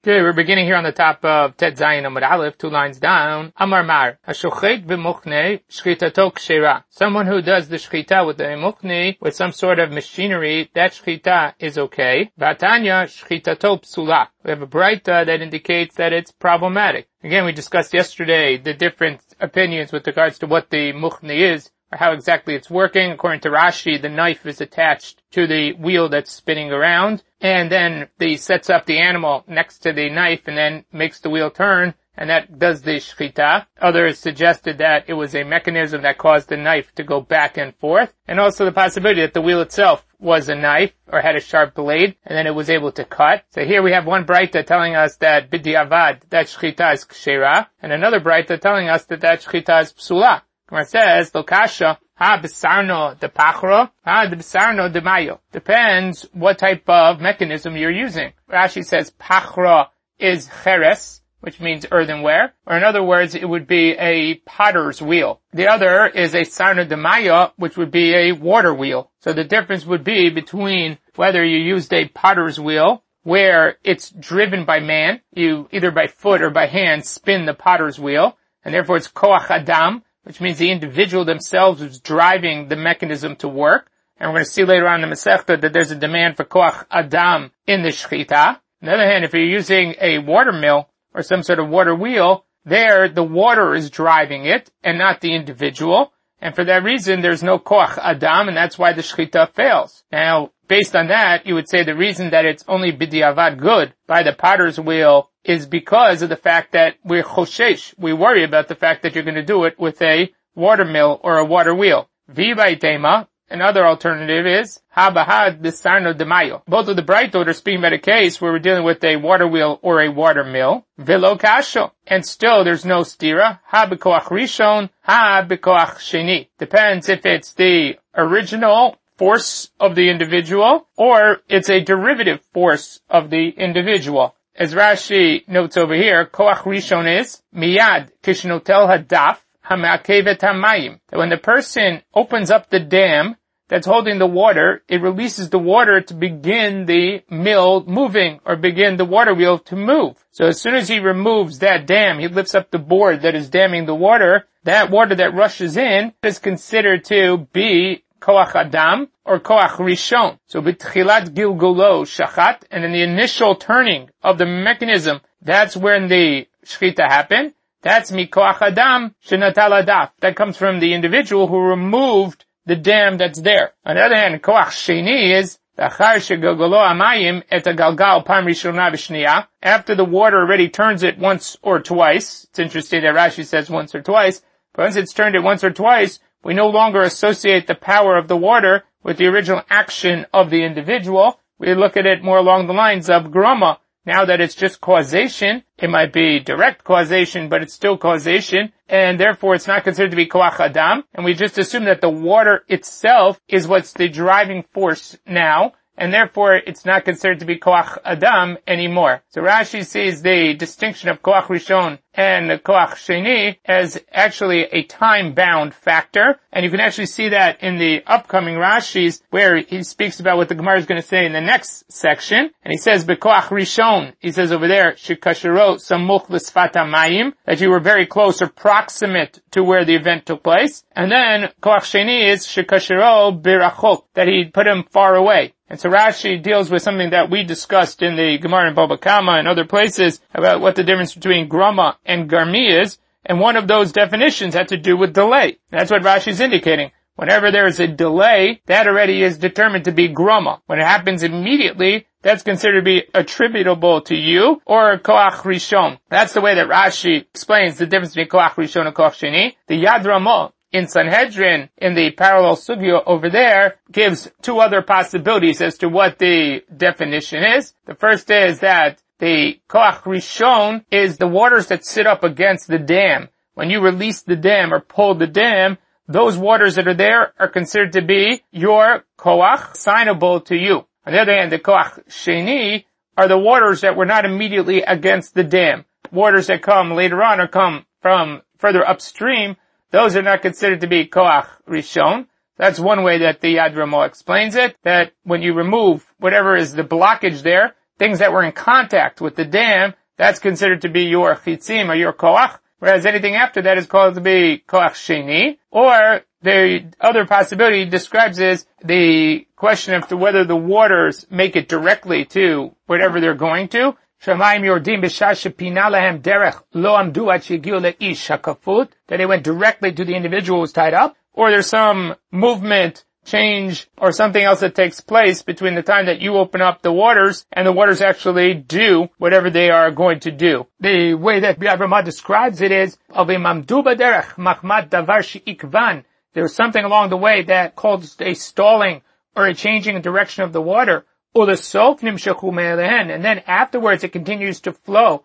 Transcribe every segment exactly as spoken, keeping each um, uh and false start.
Okay, we're beginning here on the top of Tet Zayin Amud Aleph, two lines down. Amar Mar, Hashochet b'muchne shchitato kshera. Someone who does the shchita with the muchne, with some sort of machinery, that shchita is okay. V'atanya shchitato psula. We have a braita that indicates that it's problematic. Again, we discussed yesterday the different opinions with regards to what the muchne is, or how exactly it's working. According to Rashi, the knife is attached to the wheel that's spinning around, and then he sets up the animal next to the knife and then makes the wheel turn, and that does the shchita. Others suggested that it was a mechanism that caused the knife to go back and forth, and also the possibility that the wheel itself was a knife or had a sharp blade, and then it was able to cut. So here we have one braita telling us that b'diavad, that shchita is kshera, and another braita telling us that that shchita is psula. Where it says, Lokasha, ha besarno de pachro, ha de besarno de mayo. Depends what type of mechanism you're using. Rashi says pachro is cheres, which means earthenware, or in other words, it would be a potter's wheel. The other is a sarno de mayo, which would be a water wheel. So the difference would be between whether you used a potter's wheel, where it's driven by man, you either by foot or by hand spin the potter's wheel, and therefore it's koach adam, which means the individual themselves is driving the mechanism to work. And we're going to see later on in the Masechta that there's a demand for koach adam in the shchita. On the other hand, if you're using a water mill or some sort of water wheel, there the water is driving it and not the individual. And for that reason, there's no koach adam, and that's why the shchita fails. Now, based on that, you would say the reason that it's only b'diavad good by the potter's wheel is because of the fact that we're choshesh. We worry about the fact that you're going to do it with a water mill or a water wheel. V'baitema, another alternative is habahad bisarno demayo. Both of the braitot are speaking about a case where we're dealing with a water wheel or a water mill. Velo kasho, and still there's no stira. Ha b'koach rishon, ha b'koach sheni. Depends if it's the original force of the individual or it's a derivative force of the individual. As Rashi notes over here, koach rishon is miyad kishnotel hadaf hamakevet hamayim. That when the person opens up the dam that's holding the water, it releases the water to begin the mill moving or begin the water wheel to move. So as soon as he removes that dam, he lifts up the board that is damming the water. That water that rushes in is considered to be koach adam or koach rishon. So b'tchilat gilgulo shachat, and in the initial turning of the mechanism, that's when the shchita happened. That's mikoach adam shenatal adaf. That comes from the individual who removed the dam that's there. On the other hand, koach sheni is achar shegilgulo amayim et agalgal pam rishona v'shniya. After the water already turns it once or twice. It's interesting that Rashi says once or twice, but once it's turned it once or twice, we no longer associate the power of the water with the original action of the individual. We look at it more along the lines of groma. Now that it's just causation, it might be direct causation, but it's still causation, and therefore it's not considered to be koach adam, and we just assume that the water itself is what's the driving force now, and therefore it's not considered to be koach adam anymore. So Rashi sees the distinction of koach rishon and koach sheni as actually a time-bound factor, and you can actually see that in the upcoming Rashis where he speaks about what the Gemara is going to say in the next section, and he says bekoach rishon, he says over there shikashiro samuch l'sfat hamayim, that you were very close or proximate to where the event took place, and then koach sheni is shikashiro birachok, that he put him far away. And so Rashi deals with something that we discussed in the Gemara in Baba Kama and other places about what the difference between grama and garmi is, and one of those definitions had to do with delay. That's what Rashi is indicating. Whenever there is a delay, that already is determined to be grama. When it happens immediately, that's considered to be attributable to you or koach rishon. That's the way that Rashi explains the difference between koach rishon and koach sheni. The Yad Ramah in Sanhedrin, in the parallel sugya over there, gives two other possibilities as to what the definition is. The first is that the koach rishon is the waters that sit up against the dam. When you release the dam or pull the dam, those waters that are there are considered to be your koach, assignable to you. On the other hand, the koach sheni are the waters that were not immediately against the dam. Waters that come later on or come from further upstream, those are not considered to be koach rishon. That's one way that the Yad Ramah explains it, that when you remove whatever is the blockage there, things that were in contact with the dam, that's considered to be your chitzim or your koach, whereas anything after that is called to be koach sheni. Or the other possibility he describes is the question of whether the waters make it directly to whatever they're going to. Shamayim yordim b'shah shepina lahem derech lo amdu ad shegiu leish hakafut, that they went directly to the individual who was tied up. Or there's some movement, change, or something else that takes place between the time that you open up the waters and the waters actually do whatever they are going to do. The way that Biad Ramah describes it is, of a mamdu b'derech machmat davar she'ikvan. There's something along the way that calls a stalling or a changing direction of the water. And then afterwards it continues to flow.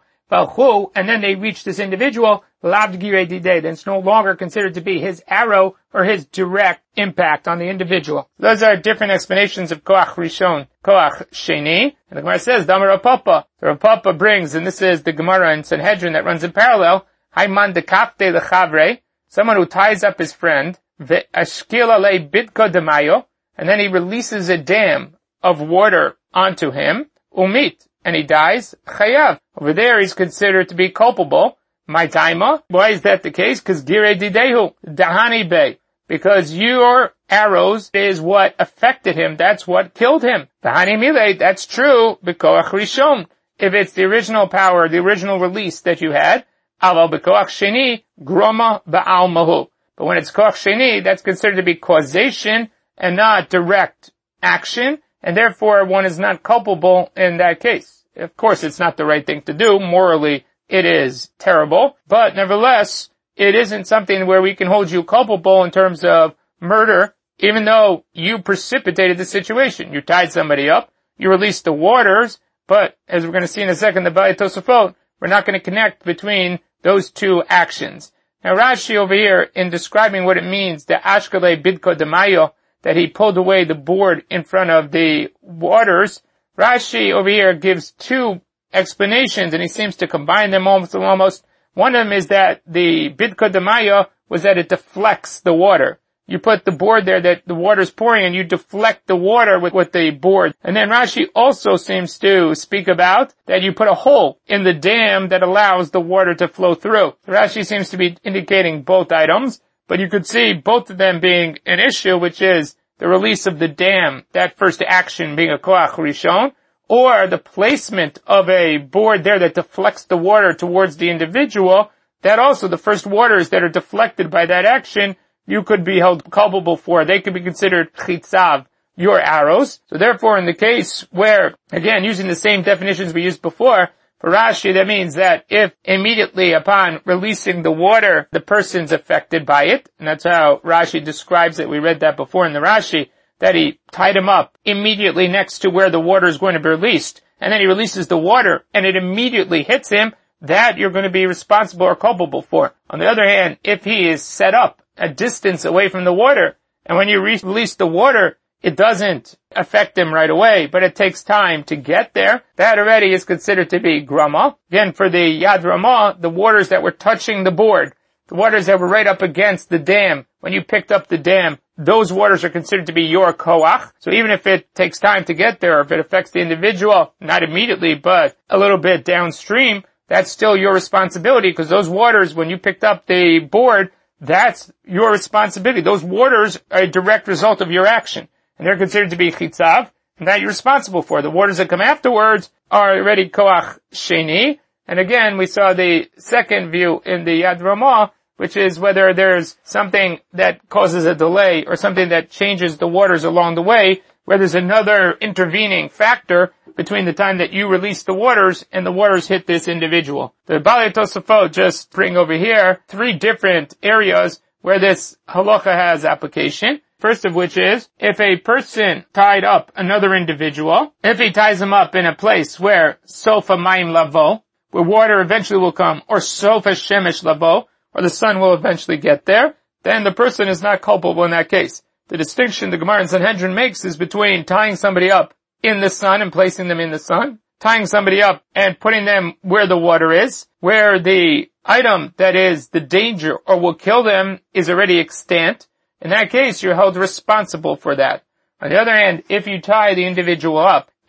And then they reach this individual, then it's no longer considered to be his arrow or his direct impact on the individual. Those are different explanations of Koach Rishon, Koach Sheni. And the Gemara says, Damar Rav Papa. The Rav Papa brings, and this is the Gemara in Sanhedrin that runs in parallel, Haiman de Kapte lechavre, someone who ties up his friend, ve'ashkil alei bitko demayo, and then he releases a dam of water onto him, umit, and he dies, chayav. Over there he's considered to be culpable. My taima, why is that the case? Because gire didehu, dahani be. Because your arrows is what affected him, that's what killed him. Dahani mile, that's true, b'koach rishon. If it's the original power, the original release that you had, aval b'koach sheni, groma ba'al mahu. But when it's koach sheni, that's considered to be causation and not direct action. And therefore, one is not culpable in that case. Of course, it's not the right thing to do. Morally, it is terrible. But nevertheless, it isn't something where we can hold you culpable in terms of murder, even though you precipitated the situation. You tied somebody up, you released the waters, but as we're going to see in a second, the Ba'ai Tosafot, we're not going to connect between those two actions. Now, Rashi over here, in describing what it means, the Ashkale Bidko Demayo, that he pulled away the board in front of the waters, Rashi over here gives two explanations, and he seems to combine them almost. almost. One of them is that the Bidko Demaya was that it deflects the water. You put the board there that the water's pouring, and you deflect the water with, with the board. And then Rashi also seems to speak about that you put a hole in the dam that allows the water to flow through. Rashi seems to be indicating both items. But you could see both of them being an issue, which is the release of the dam, that first action being a koach rishon, or the placement of a board there that deflects the water towards the individual, that also the first waters that are deflected by that action, you could be held culpable for. They could be considered chitzav, your arrows. So therefore, in the case where, again, using the same definitions we used before, for Rashi, that means that if immediately upon releasing the water, the person's affected by it, and that's how Rashi describes it. We read that before in the Rashi, that he tied him up immediately next to where the water is going to be released, and then he releases the water, and it immediately hits him, that you're going to be responsible or culpable for. On the other hand, if he is set up a distance away from the water, and when you re- release the water, it doesn't affect him right away, but it takes time to get there, that already is considered to be grama. Again, for the Yad Ramah, the waters that were touching the board, the waters that were right up against the dam, when you picked up the dam, those waters are considered to be your koach. So even if it takes time to get there, or if it affects the individual, not immediately, but a little bit downstream, that's still your responsibility, because those waters, when you picked up the board, that's your responsibility. Those waters are a direct result of your action. And they're considered to be chitzav, and that you're responsible for. The waters that come afterwards are already koach sheni. And again, we saw the second view in the Yad Ramah, which is whether there's something that causes a delay or something that changes the waters along the way, where there's another intervening factor between the time that you release the waters and the waters hit this individual. The Ba'ai Tosafot just bring over here three different areas where this halacha has application. First of which is, if a person tied up another individual, if he ties him up in a place where sofa mayim lavo, where water eventually will come, or sofa shemesh lavo, or the sun will eventually get there, then the person is not culpable in that case. The distinction the Gemara in Sanhedrin makes is between tying somebody up in the sun and placing them in the sun, tying somebody up and putting them where the water is, where the item that is the danger or will kill them is already extant. In that case, you're held responsible for that. On the other hand, if you tie the individual up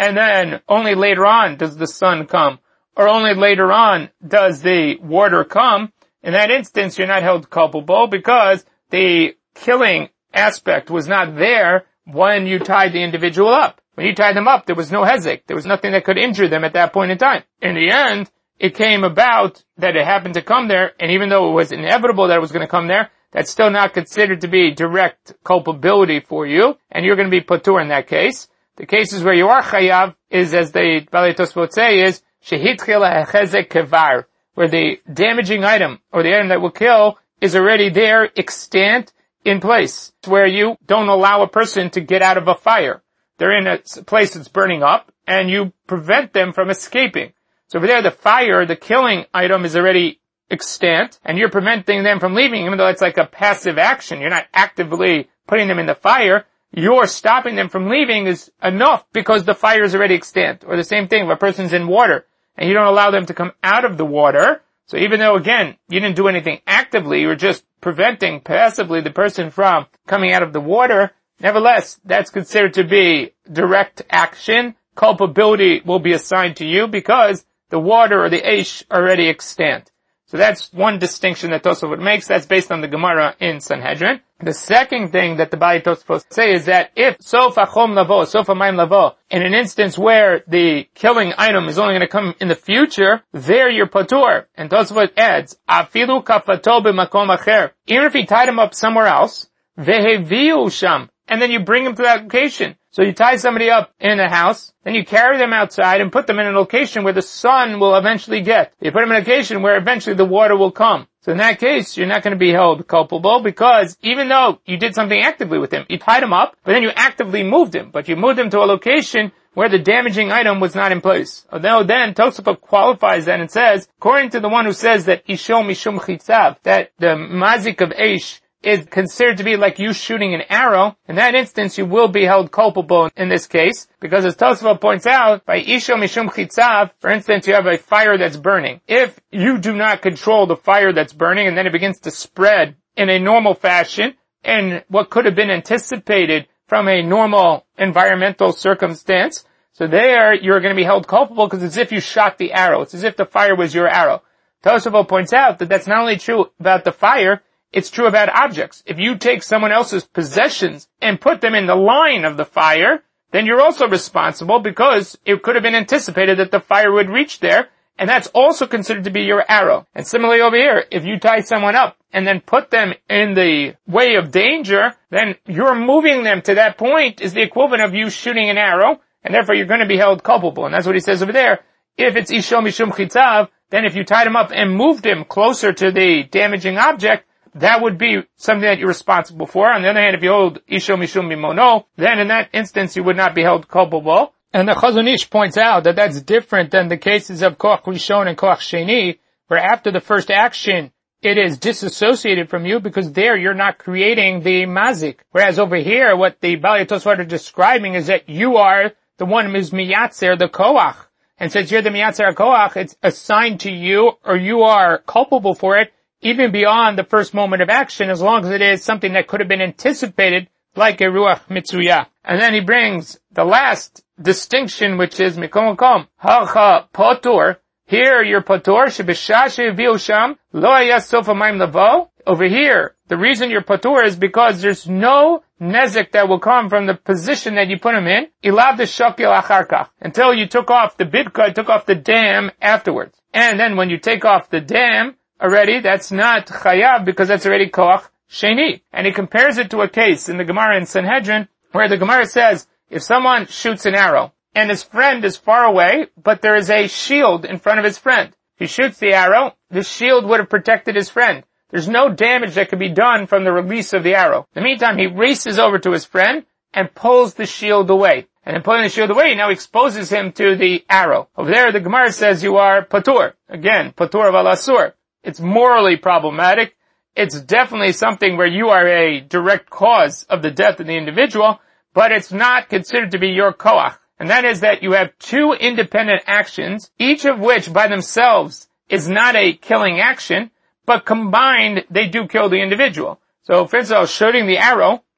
and then only later on does the sun come, or only later on does the water come, in that instance you're not held culpable because the killing aspect was not there when you tied the individual up. When you tied them up, there was no hezek. There was nothing that could injure them at that point in time. In the end, it came about that it happened to come there, and even though it was inevitable that it was going to come there, that's still not considered to be direct culpability for you, and you're going to be patur in that case. The cases where you are chayav is, as the Balei Tosfot say, is shehitchila hechezek kevar, where the damaging item, or the item that will kill, is already there, extant, in place, where you don't allow a person to get out of a fire. They're in a place that's burning up, and you prevent them from escaping. So over there, the fire, the killing item is already extant, and you're preventing them from leaving, even though it's like a passive action. You're not actively putting them in the fire. You're stopping them from leaving is enough because the fire is already extant. Or the same thing, if a person's in water, and you don't allow them to come out of the water, so even though, again, you didn't do anything actively, you were just preventing passively the person from coming out of the water, nevertheless, that's considered to be direct action. Culpability will be assigned to you because the water or the eish are already extant. So that's one distinction that Tosafot makes. That's based on the Gemara in Sanhedrin. The second thing that the Balei Tosafot say is that if sofa chom lavo, sofa maim lavo, in an instance where the killing item is only going to come in the future, there you're patur. And Tosafot adds, afilu kafato b'makom acher. Even if he tied him up somewhere else, veheviu sham, and then you bring him to that location. So you tie somebody up in a house, then you carry them outside and put them in a location where the sun will eventually get. You put them in a location where eventually the water will come. So in that case, you're not going to be held culpable because even though you did something actively with him, you tied him up, but then you actively moved him, but you moved him to a location where the damaging item was not in place. Although then Tosafot qualifies that and says, according to the one who says that Isho Mishum Chitzav, that the mazik of Eish is considered to be like you shooting an arrow, in that instance you will be held culpable in this case, because as Tosafot points out, by Isho Mishum Chitzav, for instance, you have a fire that's burning. If you do not control the fire that's burning and then it begins to spread in a normal fashion, and what could have been anticipated from a normal environmental circumstance, so there you're going to be held culpable because it's as if you shot the arrow. It's as if the fire was your arrow. Tosafot points out that that's not only true about the fire, it's true about objects. If you take someone else's possessions and put them in the line of the fire, then you're also responsible because it could have been anticipated that the fire would reach there, and that's also considered to be your arrow. And similarly over here, if you tie someone up and then put them in the way of danger, then you're moving them to that point is the equivalent of you shooting an arrow, and therefore you're going to be held culpable. And that's what he says over there. If it's Isho Mishum Chitzav, then if you tied him up and moved him closer to the damaging object, that would be something that you're responsible for. On the other hand, if you hold Isho Mishum Mimono, then in that instance you would not be held culpable. And the Chazon Ish points out that that's different than the cases of Koach Rishon and Koach Sheni, where after the first action, it is disassociated from you because there you're not creating the mazik. Whereas over here, what the Balei Tosfot are describing is that you are the one who is miyatzer, the Koach. And since you're the miyatzer Koach, it's assigned to you, or you are culpable for it, even beyond the first moment of action, as long as it is something that could have been anticipated, like a ruach mitzuyah. And then he brings the last distinction, which is mikom makom hacha potur. Here you're potur shebishah sheviu sham lo haya sofa maim lavo. Over here, the reason you're potur is because there's no nezek that will come from the position that you put him in, ilav the shokil acharkach, until you took off the bidka, took off the dam afterwards. And then when you take off the dam, already, that's not chayav because that's already koach sheni. And he compares it to a case in the Gemara in Sanhedrin where the Gemara says, if someone shoots an arrow and his friend is far away, but there is a shield in front of his friend. If he shoots the arrow, the shield would have protected his friend. There's no damage that could be done from the release of the arrow. In the meantime, he races over to his friend and pulls the shield away. And in pulling the shield away, he now exposes him to the arrow. Over there, the Gemara says you are patur. Again, patur of al-asur. It's morally problematic. It's definitely something where you are a direct cause of the death of the individual, but it's not considered to be your koach. And that is that you have two independent actions, each of which by themselves is not a killing action, but combined they do kill the individual. So, for instance, shooting the arrow,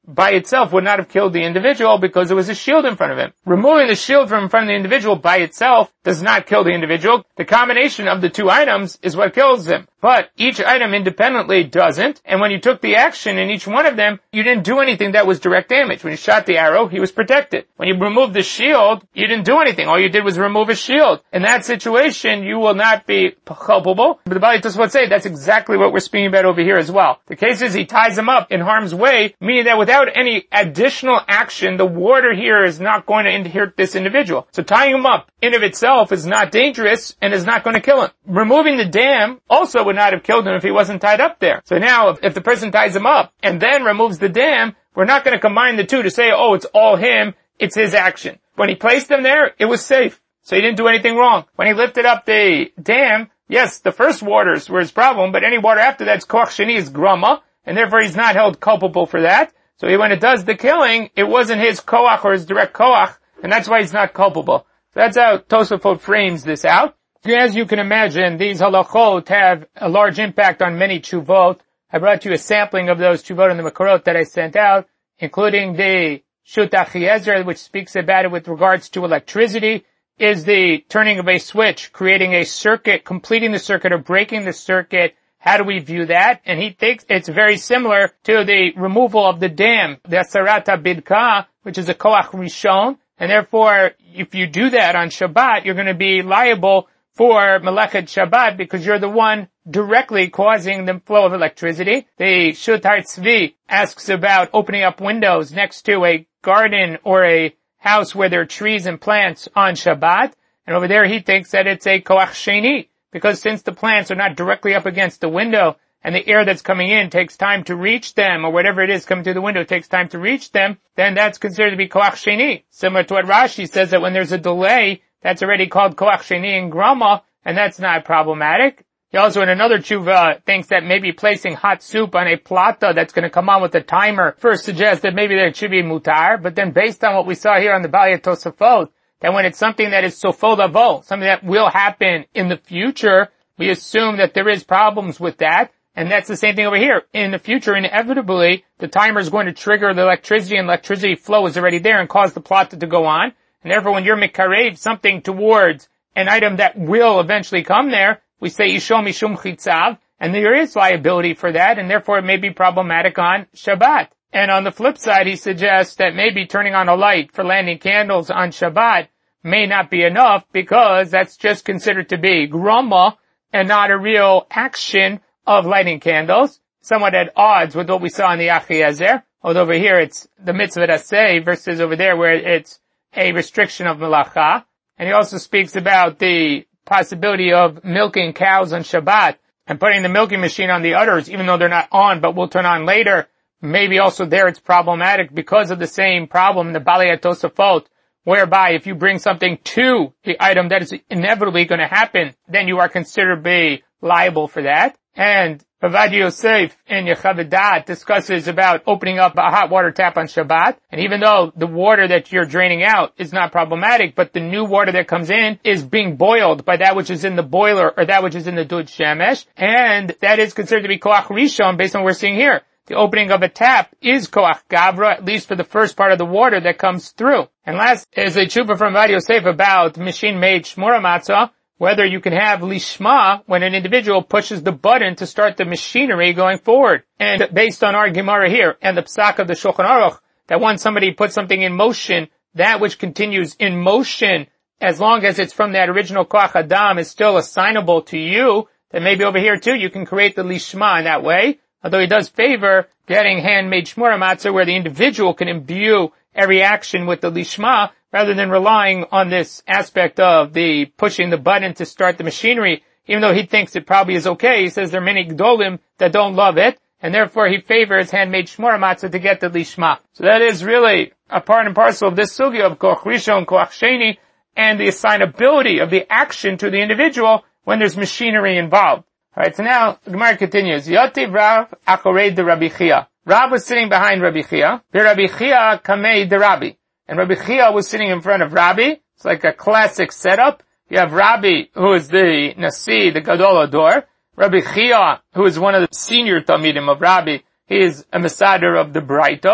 by itself would not have killed the individual because there was a shield in front of him. Removing the shield from in front of the individual by itself does not kill the individual. The combination of the two items is what kills him. But each item independently doesn't, and when you took the action in each one of them, you didn't do anything that was direct damage. When you shot the arrow, he was protected. When you removed the shield, you didn't do anything. All you did was remove a shield. In that situation, you will not be culpable. But the Bali Tosfot say that's exactly what we're speaking about over here as well. The case is he ties him up in harm's way, meaning that without any additional action, the warder here is not going to hurt this individual. So tying him up in of itself is not dangerous and is not going to kill him. Removing the dam also would not have killed him if he wasn't tied up there. So now, if, if the person ties him up and then removes the dam, we're not going to combine the two to say, oh, it's all him, it's his action. When he placed them there, it was safe. So he didn't do anything wrong. When he lifted up the dam, yes, the first warders were his problem, but any water after that's koach sheni is grama, and therefore he's not held culpable for that. So when it does the killing, it wasn't his koach or his direct koach, and that's why he's not culpable. So that's how Tosafot frames this out. As you can imagine, these halachot have a large impact on many tshuvot. I brought you a sampling of those tshuvot in the Makorot that I sent out, including the Shut Achiezer, which speaks about it with regards to electricity, is the turning of a switch, creating a circuit, completing the circuit or breaking the circuit. How do we view that? And he thinks it's very similar to the removal of the dam, the Asarata Bidka, which is a Koach Rishon, and therefore, if you do that on Shabbat, you're going to be liable for Melechet Shabbat because you're the one directly causing the flow of electricity. The Shutar Tzvi asks about opening up windows next to a garden or a house where there are trees and plants on Shabbat. And over there he thinks that it's a Koach Sheni because since the plants are not directly up against the window and the air that's coming in takes time to reach them, or whatever it is coming through the window takes time to reach them, then that's considered to be Koach Sheni. Similar to what Rashi says that when there's a delay, that's already called Koach Sheni in Grama, and that's not problematic. He also, in another tshuva, thinks that maybe placing hot soup on a plata that's going to come on with a timer first suggests that maybe there should be mutar, but then based on what we saw here on the Bali Tosafot, that when it's something that is sofo lavo, something that will happen in the future, we assume that there is problems with that, and that's the same thing over here. In the future, inevitably, the timer is going to trigger the electricity, and electricity flow is already there and cause the plata to go on. And therefore, when you're mikarev something towards an item that will eventually come there, we say Yishom Mishum Chitzav, and there is liability for that, and therefore it may be problematic on Shabbat. And on the flip side, he suggests that maybe turning on a light for landing candles on Shabbat may not be enough because that's just considered to be grama and not a real action of lighting candles, somewhat at odds with what we saw in the Achiezer, although over here it's the mitzvah aseh versus over there where it's a restriction of melacha. And he also speaks about the possibility of milking cows on Shabbat and putting the milking machine on the udders, even though they're not on, but will turn on later. Maybe also there it's problematic because of the same problem in the Bali Tosafot, whereby if you bring something to the item that is inevitably going to happen, then you are considered to be liable for that. And Bavad Yosef in Yechav Da'at discusses about opening up a hot water tap on Shabbat. And even though the water that you're draining out is not problematic, but the new water that comes in is being boiled by that which is in the boiler or that which is in the Dud Shemesh. And that is considered to be Koach Rishon based on what we're seeing here. The opening of a tap is Koach Gavra, at least for the first part of the water that comes through. And last is a tshuva from Bavad Yosef about machine-made Shmura Matzah, whether you can have lishma when an individual pushes the button to start the machinery going forward. And based on our Gemara here and the Psak of the Shulchan Aruch, that once somebody puts something in motion, that which continues in motion, as long as it's from that original Koach Adam, is still assignable to you, then maybe over here too you can create the lishma in that way. Although he does favor getting handmade Shmura Matzah where the individual can imbue every action with the lishma, rather than relying on this aspect of the pushing the button to start the machinery. Even though he thinks it probably is okay, he says there are many Gdolim that don't love it, and therefore he favors handmade Shmura Matzah to get the lishma. So that is really a part and parcel of this sugya of Koach Rishon, Koach Sheni, and the assignability of the action to the individual when there's machinery involved. Alright, so now the Gemara continues. Yotiv Rav Acharei de Rabbi Chia. Rav was sitting behind Rabbi Chia. The Rabbi Chia kamei de Rabbi. And Rabbi Chia was sitting in front of Rabbi. It's like a classic setup. You have Rabbi, who is the Nasi, the Gadol Ador. Rabbi Chia, who is one of the senior Talmidim of Rabbi. He is a Mesader of the Braitot.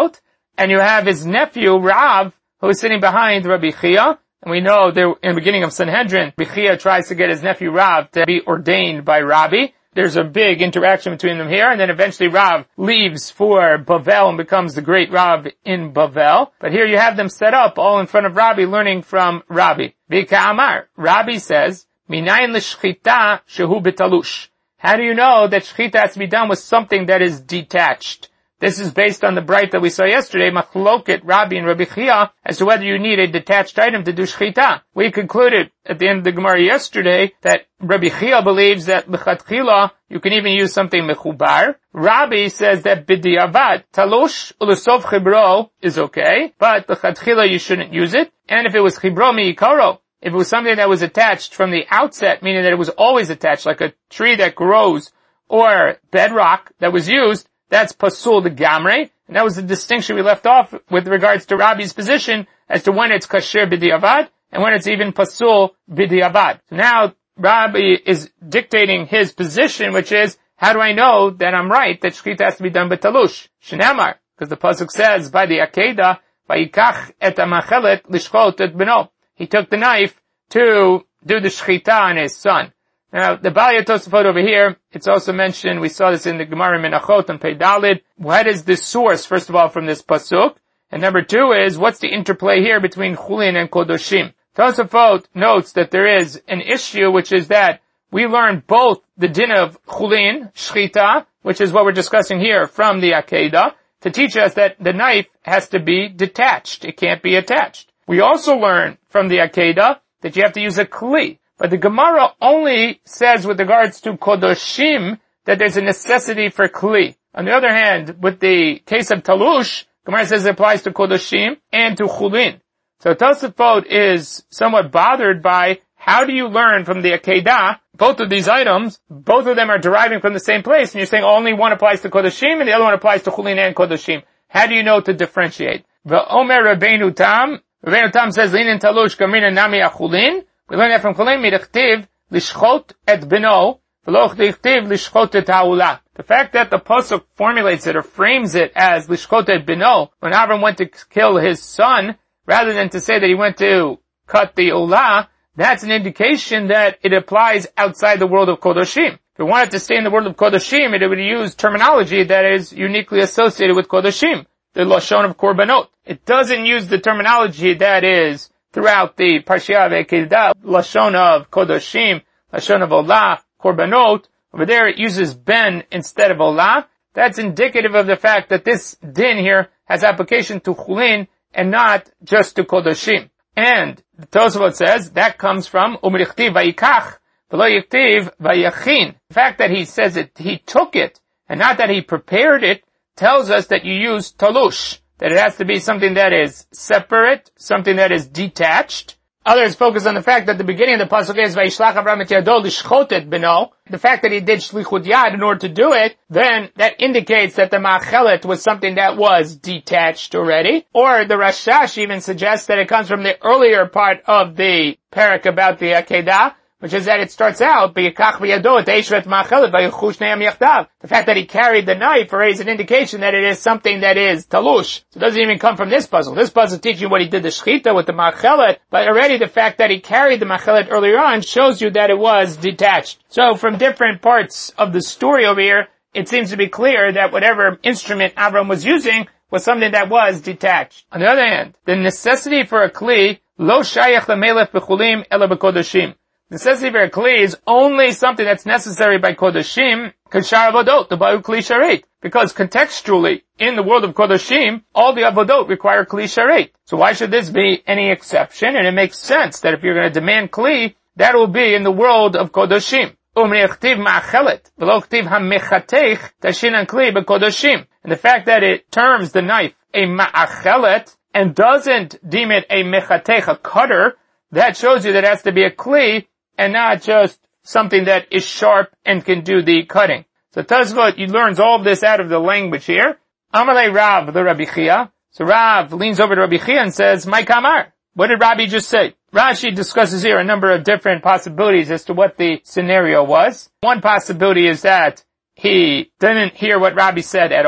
and you have his nephew, Rav, who is sitting behind Rabbi Chia. And we know that in the beginning of Sanhedrin, Rabbi Chia tries to get his nephew Rav to be ordained by Rabbi. There's a big interaction between them here, and then eventually Rav leaves for Bavel and becomes the great Rav in Bavel. But here you have them set up all in front of Rabbi, learning from Rabbi. V'ka'amar, Rabbi says, Minayin l'shchita shehu b'talush. How do you know that shchita has to be done with something that is detached? This is based on the bright that we saw yesterday, Machloket, Rabbi, and Rabbi Chia, as to whether you need a detached item to do shchita. We concluded at the end of the Gemara yesterday that Rabbi Chia believes that l'chatchila you can even use something mechubar. Rabbi says that b'diavad, talush u'lesov chibro is okay, but l'chatchila you shouldn't use it. And if it was chibro mi'ikaro, if it was something that was attached from the outset, meaning that it was always attached, like a tree that grows, or bedrock that was used, that's pasul the gamre, and that was the distinction we left off with regards to Rabbi's position as to when it's kasher b'diavad and when it's even pasul b'diavad. So now Rabbi is dictating his position, which is, how do I know that I'm right that shchita has to be done b'talush? Shnamar, because the pasuk says by the Akedah, vayikach et hamachelet lishchot et beno. He took the knife to do the shchita on his son. Now, the Balya Tosafot over here, it's also mentioned, we saw this in the Gemara Menachot on Pei Dalid. What is the source, first of all, from this pasuk? And number two is, what's the interplay here between Chulin and Kodoshim? Tosafot notes that there is an issue, which is that we learn both the din of Chulin, Shchita, which is what we're discussing here from the Akedah, to teach us that the knife has to be detached. It can't be attached. We also learn from the Akedah that you have to use a Kli. But the Gemara only says with regards to Kodoshim that there's a necessity for Kli. On the other hand, with the case of Talush, Gemara says it applies to Kodoshim and to Chulin. So Tosafot is somewhat bothered by how do you learn from the Akedah, both of these items, both of them are deriving from the same place, and you're saying only one applies to Kodoshim and the other one applies to Chulin and Kodoshim. How do you know to differentiate? V'omer Rabbeinu Tam, Rabbeinu Tam says, Linin Talush Kamina Nami Achulin. We learn that from Chulin, Midachtiv, Lishchot et Beno, V'loch Dichtiv, Lishchot et Ha'ula. The fact that the Pasuk formulates it or frames it as Lishchot et Beno, when Avram went to kill his son, rather than to say that he went to cut the Ula, that's an indication that it applies outside the world of Kodoshim. If it wanted to stay in the world of Kodoshim, it would use terminology that is uniquely associated with Kodoshim, the Lashon of Korbanot. It doesn't use the terminology that is throughout the Parshiah Ve'Kedah, Lashon of Kodoshim, Lashon of Olah, Korbanot. Over there it uses Ben instead of Olah. That's indicative of the fact that this din here has application to Chulin and not just to Kodoshim. And the Tosafot says that comes from Umrichtiv Vayikach, V'lo Yiktiv Vayachin. The fact that he says it, he took it, and not that he prepared it, tells us that you use Talush. That it has to be something that is separate, something that is detached. Others focus on the fact that the beginning of the pasuk is Vayishlach Avram et Yado lishchot et beno. The fact that he did shlichut yad in order to do it, then that indicates that the machelet was something that was detached already. Or the Rashash even suggests that it comes from the earlier part of the parak about the Akedah, which is that it starts out, the fact that he carried the knife is an indication that it is something that is talush. So it doesn't even come from this puzzle. This puzzle teaches you what he did the shchita with the machelet, but already the fact that he carried the machelet earlier on shows you that it was detached. So from different parts of the story over here, it seems to be clear that whatever instrument Avram was using was something that was detached. On the other hand, the necessity for a kli, lo shayach lemelech b'chulim ela b'kodoshim. Necessity for a kli is only something that's necessary by Kodoshim, k'shar avodot, the ba'u kli sharet. Because contextually, in the world of Kodoshim, all the avodot require kli sharet. So why should this be any exception? And it makes sense that if you're going to demand kli, that will be in the world of Kodoshim. Umrichtiv ma'achelet, v'lo chtiv ha'mechatech, tashinan kli b'kodoshim. And the fact that it terms the knife a ma'achelet, and doesn't deem it a mechatech, a cutter, that shows you that it has to be a kli, and not just something that is sharp and can do the cutting. So Tosafot, he learns all of this out of the language here. Amalei Rav, the Rabbi Chia. So Rav leans over to Rabbi Chia and says, "My kamar." What did Rabbi just say? Rashi discusses here a number of different possibilities as to what the scenario was. One possibility is that he didn't hear what Rabbi said at all.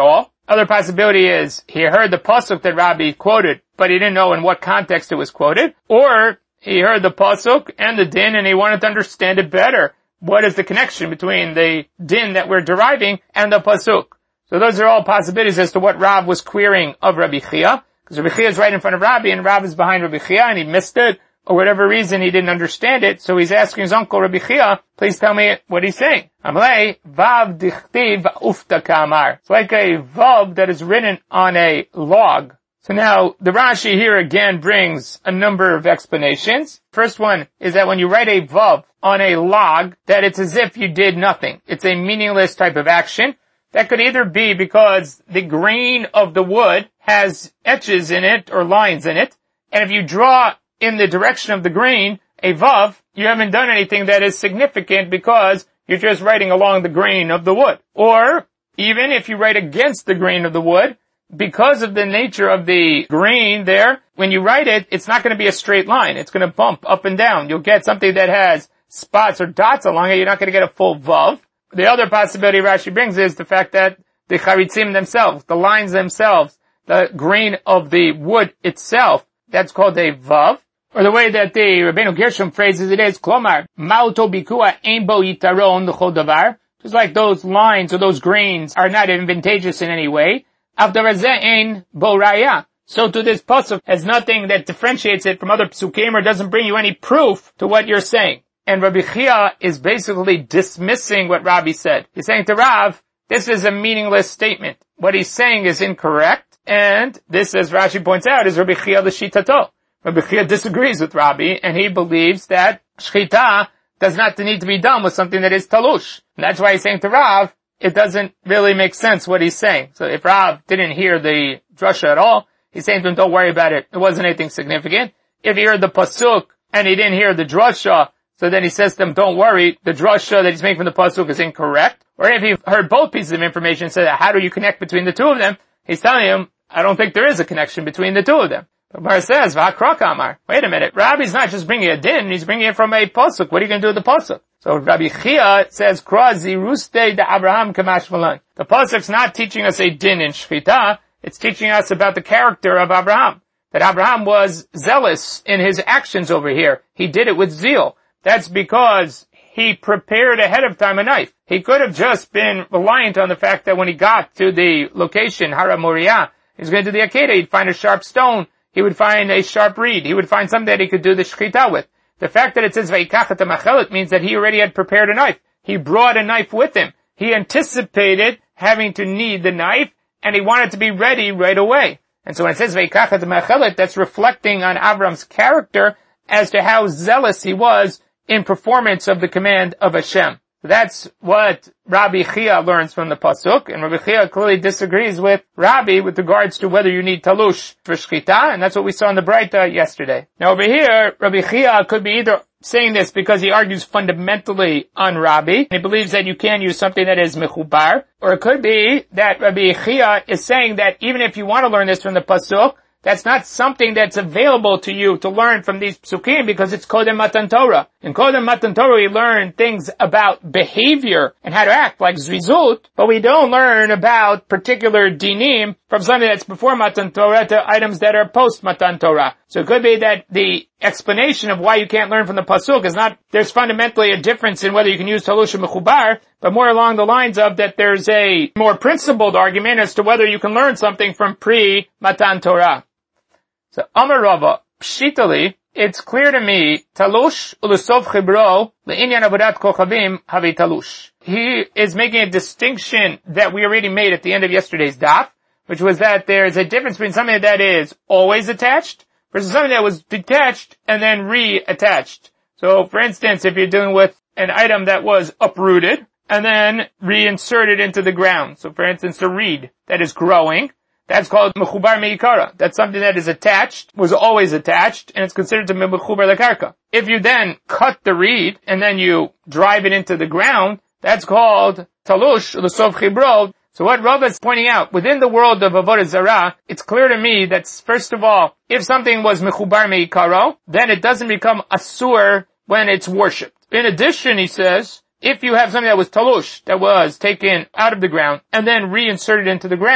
Other possibility is he heard the pasuk that Rabbi quoted, but he didn't know in what context it was quoted, or he heard the pasuk and the din and he wanted to understand it better. What is the connection between the din that we're deriving and the pasuk? So those are all possibilities as to what Rav was querying of Rabbi Chia, because Rabbi Chia is right in front of Rabbi and Rav is behind Rabbi Chia and he missed it, or whatever reason he didn't understand it, so he's asking his uncle Rabbi Chia, please tell me what he's saying. Amalei, vav dichtiv ufta kamar. It's like a vav that is written on a log. So now, the Rashi here again brings a number of explanations. First one is that when you write a vav on a log, that it's as if you did nothing. It's a meaningless type of action. That could either be because the grain of the wood has etches in it or lines in it, and if you draw in the direction of the grain a vav, you haven't done anything that is significant because you're just writing along the grain of the wood. Or, even if you write against the grain of the wood, because of the nature of the grain there, when you write it, it's not going to be a straight line. It's going to bump up and down. You'll get something that has spots or dots along it. You're not going to get a full vav. The other possibility Rashi brings is the fact that the charitzim themselves, the lines themselves, the grain of the wood itself, that's called a vav. Or the way that the Rabbeinu Gershom phrases it is, Klomar, Ma'uto bikua ein bo yitaron l'chol davar. Just like those lines or those grains are not advantageous in any way. Avdarazeh ein bo raya. So to this pasuk has nothing that differentiates it from other psukim or doesn't bring you any proof to what you're saying. And Rabbi Chia is basically dismissing what Rabbi said. He's saying to Rav, this is a meaningless statement. What he's saying is incorrect. And this, as Rashi points out, is Rabbi Chia l'shitato. Rabbi Chia disagrees with Rabbi, and he believes that shchita does not need to be done with something that is talush. And that's why he's saying to Rav, it doesn't really make sense what he's saying. So if Rav didn't hear the drasha at all, he's saying to him, don't worry about it. It wasn't anything significant. If he heard the pasuk and he didn't hear the drasha, so then he says to him, don't worry, the drasha that he's making from the pasuk is incorrect. Or if he heard both pieces of information and said, how do you connect between the two of them? He's telling him, I don't think there is a connection between the two of them. The Gemara says, V'hakra kamar. Wait a minute. Rabbi's not just bringing a din, he's bringing it from a pasuk. What are you going to do with the pasuk? So Rabbi Chia says, Kra ziruste de Abraham kamash malan. The pasuk's not teaching us a din in shchita, it's teaching us about the character of Abraham. That Abraham was zealous in his actions over here. He did it with zeal. That's because he prepared ahead of time a knife. He could have just been reliant on the fact that when he got to the location, Hara Moriah, he was going to do the Akedah, he'd find a sharp stone, he would find a sharp reed, he would find something that he could do the shchita with. The fact that it says Vayikach machelet means that he already had prepared a knife. He brought a knife with him. He anticipated having to need the knife, and he wanted to be ready right away. And so when it says Vayikach machelet, that's reflecting on Avram's character as to how zealous he was in performance of the command of Hashem. That's what Rabbi Chia learns from the pasuk, and Rabbi Chia clearly disagrees with Rabbi with regards to whether you need talush for shchita, and that's what we saw in the Braita yesterday. Now over here, Rabbi Chia could be either saying this because he argues fundamentally on Rabbi, he believes that you can use something that is mechubar, or it could be that Rabbi Chia is saying that even if you want to learn this from the pasuk, that's not something that's available to you to learn from these psukim because it's Kodem Matan Torah. In Kodem Matan Torah we learn things about behavior and how to act like Zrizut, but we don't learn about particular dinim from something that's before Matan Torah to items that are post Matan Torah. So it could be that the explanation of why you can't learn from the pasuk is not, there's fundamentally a difference in whether you can use Talush or Mechubar, but more along the lines of that there's a more principled argument as to whether you can learn something from pre-Matan Torah. So, Amar Rava, pshitali, it's clear to me, talush ulusov chibro le'inyan avodat kochavim havi talush. He is making a distinction that we already made at the end of yesterday's daf, which was that there is a difference between something that is always attached versus something that was detached and then reattached. So, for instance, if you're dealing with an item that was uprooted and then reinserted into the ground. So, for instance, a reed that is growing, that's called mechubar meikara. That's something that is attached, was always attached, and it's considered to be mechubar lekarka. If you then cut the reed and then you drive it into the ground, that's called talush l'sov chibro. So what Rav is pointing out, within the world of avodah zarah, it's clear to me that first of all, if something was mechubar meikaro, then it doesn't become asur when it's worshipped. In addition, he says, if you have something that was talush, that was taken out of the ground and then reinserted into the ground,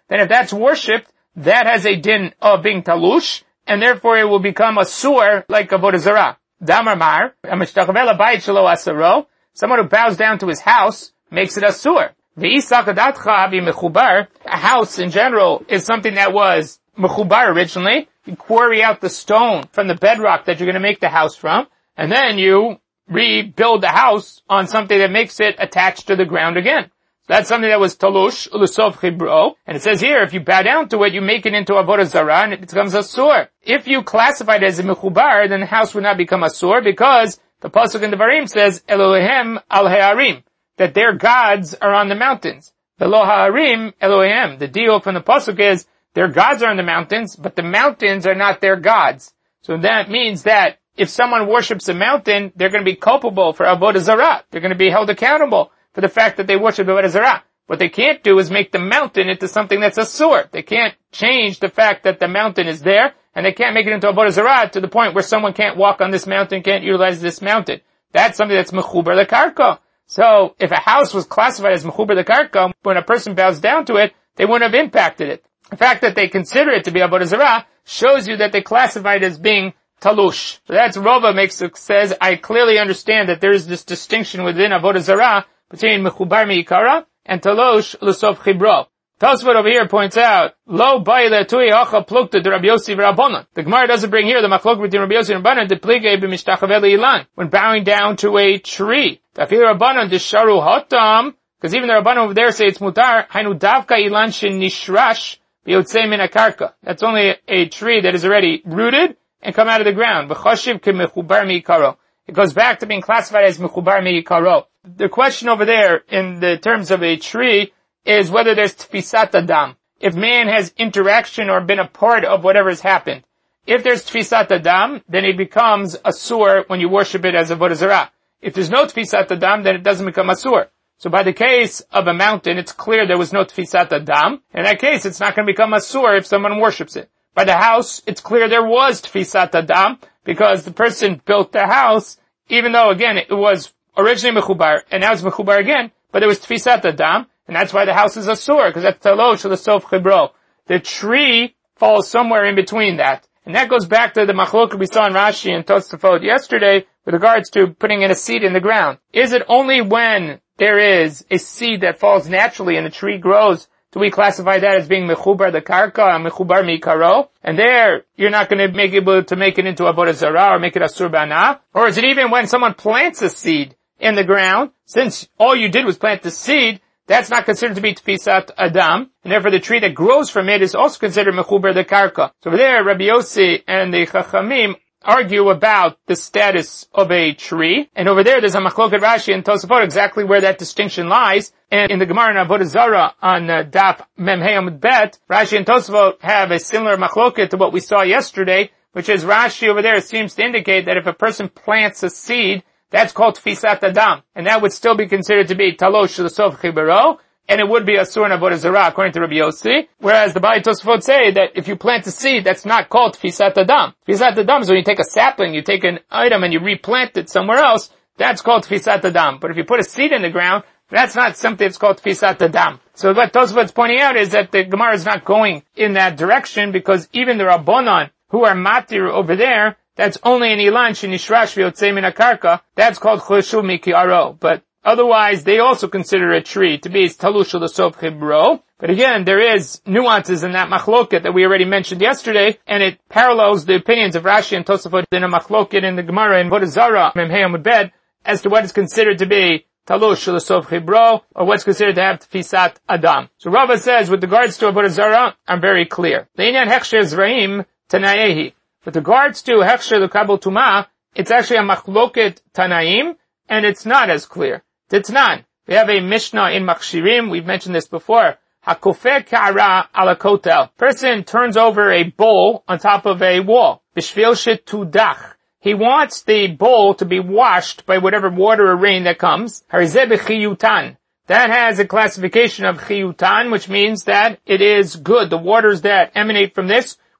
then if that's worshipped, that has a din of being talush, and therefore it will become a sur like avodah zarah. Damar mar,amishtachvel bayit shelo asaro, someone who bows down to his house makes it a sur. V'isakadatcha b'mechubar, a house in general is something that was mechubar originally. You quarry out the stone from the bedrock that you're going to make the house from, and then you rebuild the house on something that makes it attached to the ground again. So that's something that was talush, ulusov chibro, and it says here, if you bow down to it, you make it into avodah zarah, and it becomes a sur. If you classify it as a mechubar, then the house would not become a sur, because the pasuk in the Devarim says, Elohem al ha'arim, that their gods are on the mountains. Velo ha'arim Elohem. The deal from the pasuk is, their gods are on the mountains, but the mountains are not their gods. So that means that if someone worships a mountain, they're going to be culpable for avodah zarah. They're going to be held accountable for the fact that they worship avodah zarah. What they can't do is make the mountain into something that's a sur. They can't change the fact that the mountain is there, and they can't make it into avodah zarah to the point where someone can't walk on this mountain, can't utilize this mountain. That's something that's mechubar lekarka. So if a house was classified as mechubar lekarka, when a person bows down to it, they wouldn't have impacted it. The fact that they consider it to be avodah zarah shows you that they classify it as being talush. So that's Rava makes says, I clearly understand that there is this distinction within avodah zarah between mechubar meikara and talush l'sof chibro. Tosfot over here points out, lo ba'ile tui hacha plukta de Rabbi Yossi v'Rabbanan. The Gemara doesn't bring here the machlok between Rabbi Yossi and Rabbanan de plige b'mishtachaveh ilan, when bowing down to a tree. Tafil Rabbanan de sharu hatam, because even the Rabbanan over there say it's mutar, hainu davka ilan shen nishrash b'yotzei min akarka. That's only a, a tree that is already rooted and come out of the ground. V'chashiv ke mechubar meikaro. It goes back to being classified as mechubar meikaro. The question over there in the terms of a tree is whether there's tfisat adam. If man has interaction or been a part of whatever has happened. If there's tfisat adam, then it becomes a sur when you worship it as a avodah zarah. If there's no tfisat adam, then it doesn't become a sur. So by the case of a mountain, it's clear there was no tfisat adam. In that case, it's not going to become a sur if someone worships it. By the house, it's clear there was tfisat adam, because the person built the house, even though, again, it was originally mechubar, and now it's mechubar again, but there was tfisat adam, and that's why the house is a sur, because that's talosh l'sof chibro. The tree falls somewhere in between that. And that goes back to the machlok we saw in Rashi and Tosafot yesterday with regards to putting in a seed in the ground. Is it only when there is a seed that falls naturally and the tree grows, do we classify that as being mechubar the karka and mechubar mikaro? And there, you're not going to make able to make it into avodah zarah or make it a sur bana? Or is it even when someone plants a seed in the ground, since all you did was plant the seed, that's not considered to be tfisat adam, and therefore the tree that grows from it is also considered mechubar the karka. So over there, Rabbi Yossi and the Chachamim argue about the status of a tree, and over there there's a machloket Rashi and Tosafot exactly where that distinction lies. And in the Gemara in Avodah Zarah on uh, Daf Mem Hey Amud Bet, Rashi and Tosafot have a similar machloket to what we saw yesterday, which is Rashi over there seems to indicate that if a person plants a seed, that's called tfisat adam, and that would still be considered to be talosh l'sof chibaro, and it would be a sur in avodah zarah according to Rabbi Yossi. Whereas the Ba'ai Tosafot say that if you plant a seed, that's not called tfisat adam. Tfisat adam is when you take a sapling, you take an item and you replant it somewhere else. That's called tfisat adam. But if you put a seed in the ground, that's not something that's called tfisat adam. So what Tosafot's pointing out is that the Gemara is not going in that direction, because even the Rabbanan who are matir over there, that's only an ilan shenishrash v'yotzei min akarka. That's called choshuv mikiaro. But otherwise, they also consider a tree to be talush l'sof chibro. But again, there is nuances in that machloket that we already mentioned yesterday, and it parallels the opinions of Rashi and Tosafot in a machloket in the Gemara in Avodah Zarah, Mem Hey Amud Bet, as to what is considered to be talush l'sof chibro, or what's considered to have tfisat adam. So Rava says, with regards to Avodah Zarah, I'm very clear. Le'inyan hechsher zraim tanayehi. With regards to hechsher l'kabel tumah, it's actually a machloket tanaim, and it's not as clear. Titnan. We have a Mishnah in Machshirim, we've mentioned this before. Hakofeh ka'ara ala kotel. Person turns over a bowl on top of a wall. Bishvil shetudach. He wants the bowl to be washed by whatever water or rain that comes. Harizeh b'chiyutan. That has a classification of chiyutan, which means that it is good. The waters that emanate from this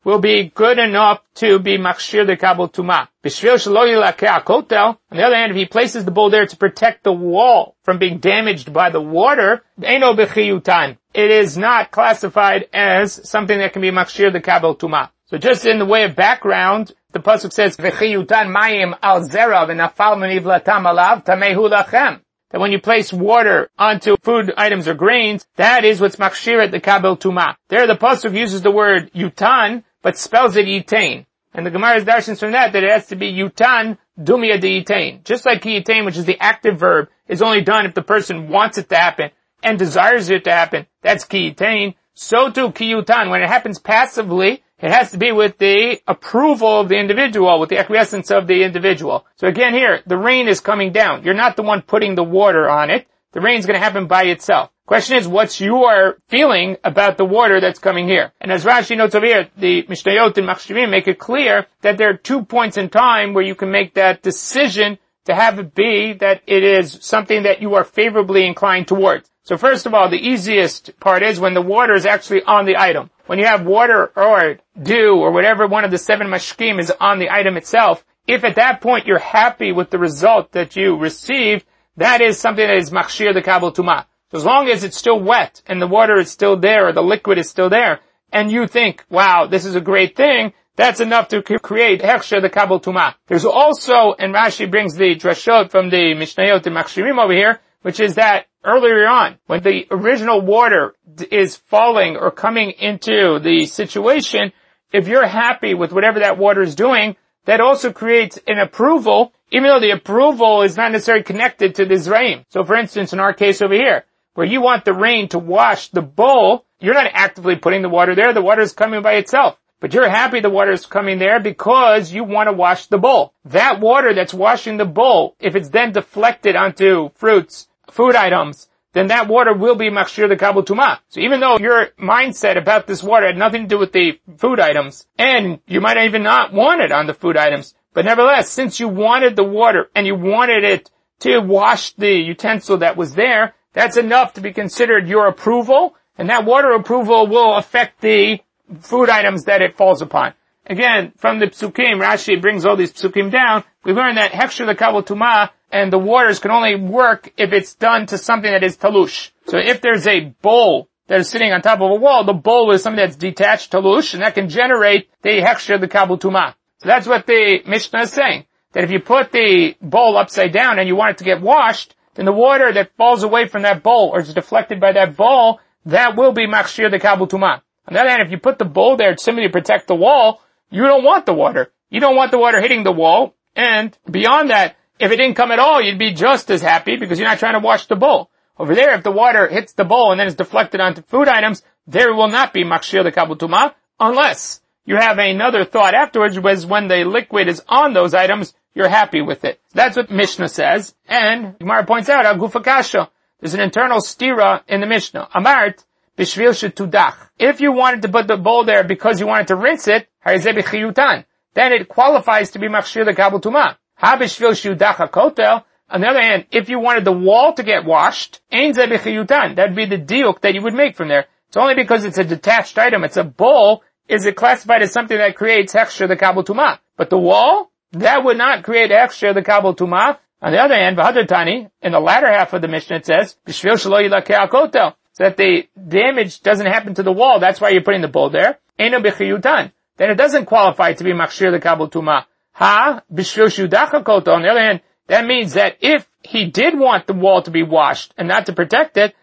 will be good enough to be makshir the kabel tuma. B'shvil shelo yilakeh hakotel. On the other hand, if he places the bowl there to protect the wall from being damaged by the water, eino b'chiyutan. It is not classified as something that can be makshir the kabel tuma. So just in the way of background, the pasuk says, v'chiyutan mayim al zera v'nafal menivlatam alav tamehu lachem. That when you place water onto food items or grains, that is what's makshir the kabel tuma. There the pasuk uses the word yutan, but spells it yitain. And the Gemara's darshans from that, that it has to be yutan dumia de yitain. Just like yitain, which is the active verb, is only done if the person wants it to happen and desires it to happen. That's ki yitain. So too ki yutan, when it happens passively, it has to be with the approval of the individual, with the acquiescence of the individual. So again here, the rain is coming down. You're not the one putting the water on it. The rain's going to happen by itself. Question is, what's your feeling about the water that's coming here? And as Rashi notes over here, the Mishnayot and Machshavim make it clear that there are two points in time where you can make that decision to have it be that it is something that you are favorably inclined towards. So first of all, the easiest part is when the water is actually on the item. When you have water or dew or whatever one of the seven mashkim is on the item itself, if at that point you're happy with the result that you received, that is something that is makshir the kabel tuma. So as long as it's still wet and the water is still there or the liquid is still there, and you think, wow, this is a great thing, that's enough to create hechsher the kabel tuma. There's also, and Rashi brings the drashot from the Mishnayot and Machshavim over here, which is that earlier on, when the original water is falling or coming into the situation, if you're happy with whatever that water is doing, that also creates an approval, even though the approval is not necessarily connected to the zraim. So for instance, in our case over here, where you want the rain to wash the bowl, you're not actively putting the water there, the water is coming by itself. But you're happy the water is coming there because you want to wash the bowl. That water that's washing the bowl, if it's then deflected onto fruits, food items, then that water will be makshir the kabel tuma. So even though your mindset about this water had nothing to do with the food items, and you might even not want it on the food items, but nevertheless, since you wanted the water and you wanted it to wash the utensil that was there, that's enough to be considered your approval, and that water approval will affect the food items that it falls upon. Again, from the psukim, Rashi brings all these psukim down, we learn that hechsher the kabel tuma and the waters can only work if it's done to something that is talush. So if there's a bowl that is sitting on top of a wall, the bowl is something that's detached talush, and that can generate the hechsher the kabel tuma. So that's what the Mishnah is saying, that if you put the bowl upside down and you want it to get washed, then the water that falls away from that bowl or is deflected by that bowl, that will be makshir the kabel tuma. On the other hand, if you put the bowl there simply to protect the wall, you don't want the water. You don't want the water hitting the wall. And beyond that, if it didn't come at all, you'd be just as happy because you're not trying to wash the bowl. Over there, if the water hits the bowl and then is deflected onto food items, there will not be makshir the kabel tuma unless you have another thought afterwards, was when the liquid is on those items, you're happy with it. That's what Mishnah says. And Gemara points out, Agufa Kasha, there's an internal stira in the Mishnah. Amart, bishvil shetudach. If you wanted to put the bowl there because you wanted to rinse it, then it qualifies to be makshir the kabel tuma. Ha bishvil shudach hakotel. On the other hand, if you wanted the wall to get washed, ein ze b'chiyutan. That'd be the diuk that you would make from there. It's only because it's a detached item, it's a bowl, is it classified as something that creates hechsher the kabel tuma. But the wall, that would not create hechsher the kabel tuma. On the other hand, v'hadartani, in the latter half of the Mishnah it says, bishvil shelo yilakeh hakotel. So that the damage doesn't happen to the wall, that's why you're putting the bowl there. Eino b'chiyutan. Then it doesn't qualify to be makshir the kabel tuma. Ha, bishvil shudach hakotel. On the other hand, that means that if he did want the wall to be washed and not to protect it,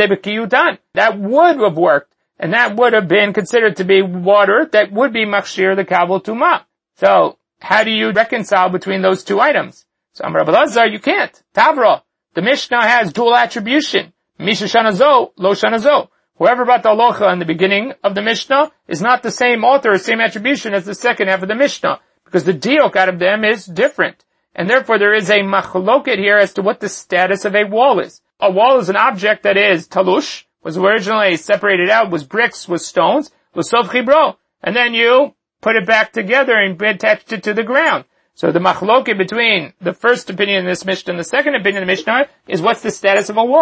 that would have worked. And that would have been considered to be water that would be makshir the kabel tuma. So, how do you reconcile between those two items? So, Amar Rabbi Lazar, you can't. Tavra. The Mishnah has dual attribution. Misha shanazo, lo shanazo. Whoever brought the halacha in the beginning of the Mishnah is not the same author, same attribution as the second half of the Mishnah. Because the diok out of them is different. And therefore there is a machloket here as to what the status of a wall is. A wall is an object that is talush, was originally separated out, was bricks, was stones, was sof chibro. And then you put it back together and attached it to the ground. So the machloket between the first opinion in this Mishnah and the second opinion in the Mishnah is what's the status of a wall.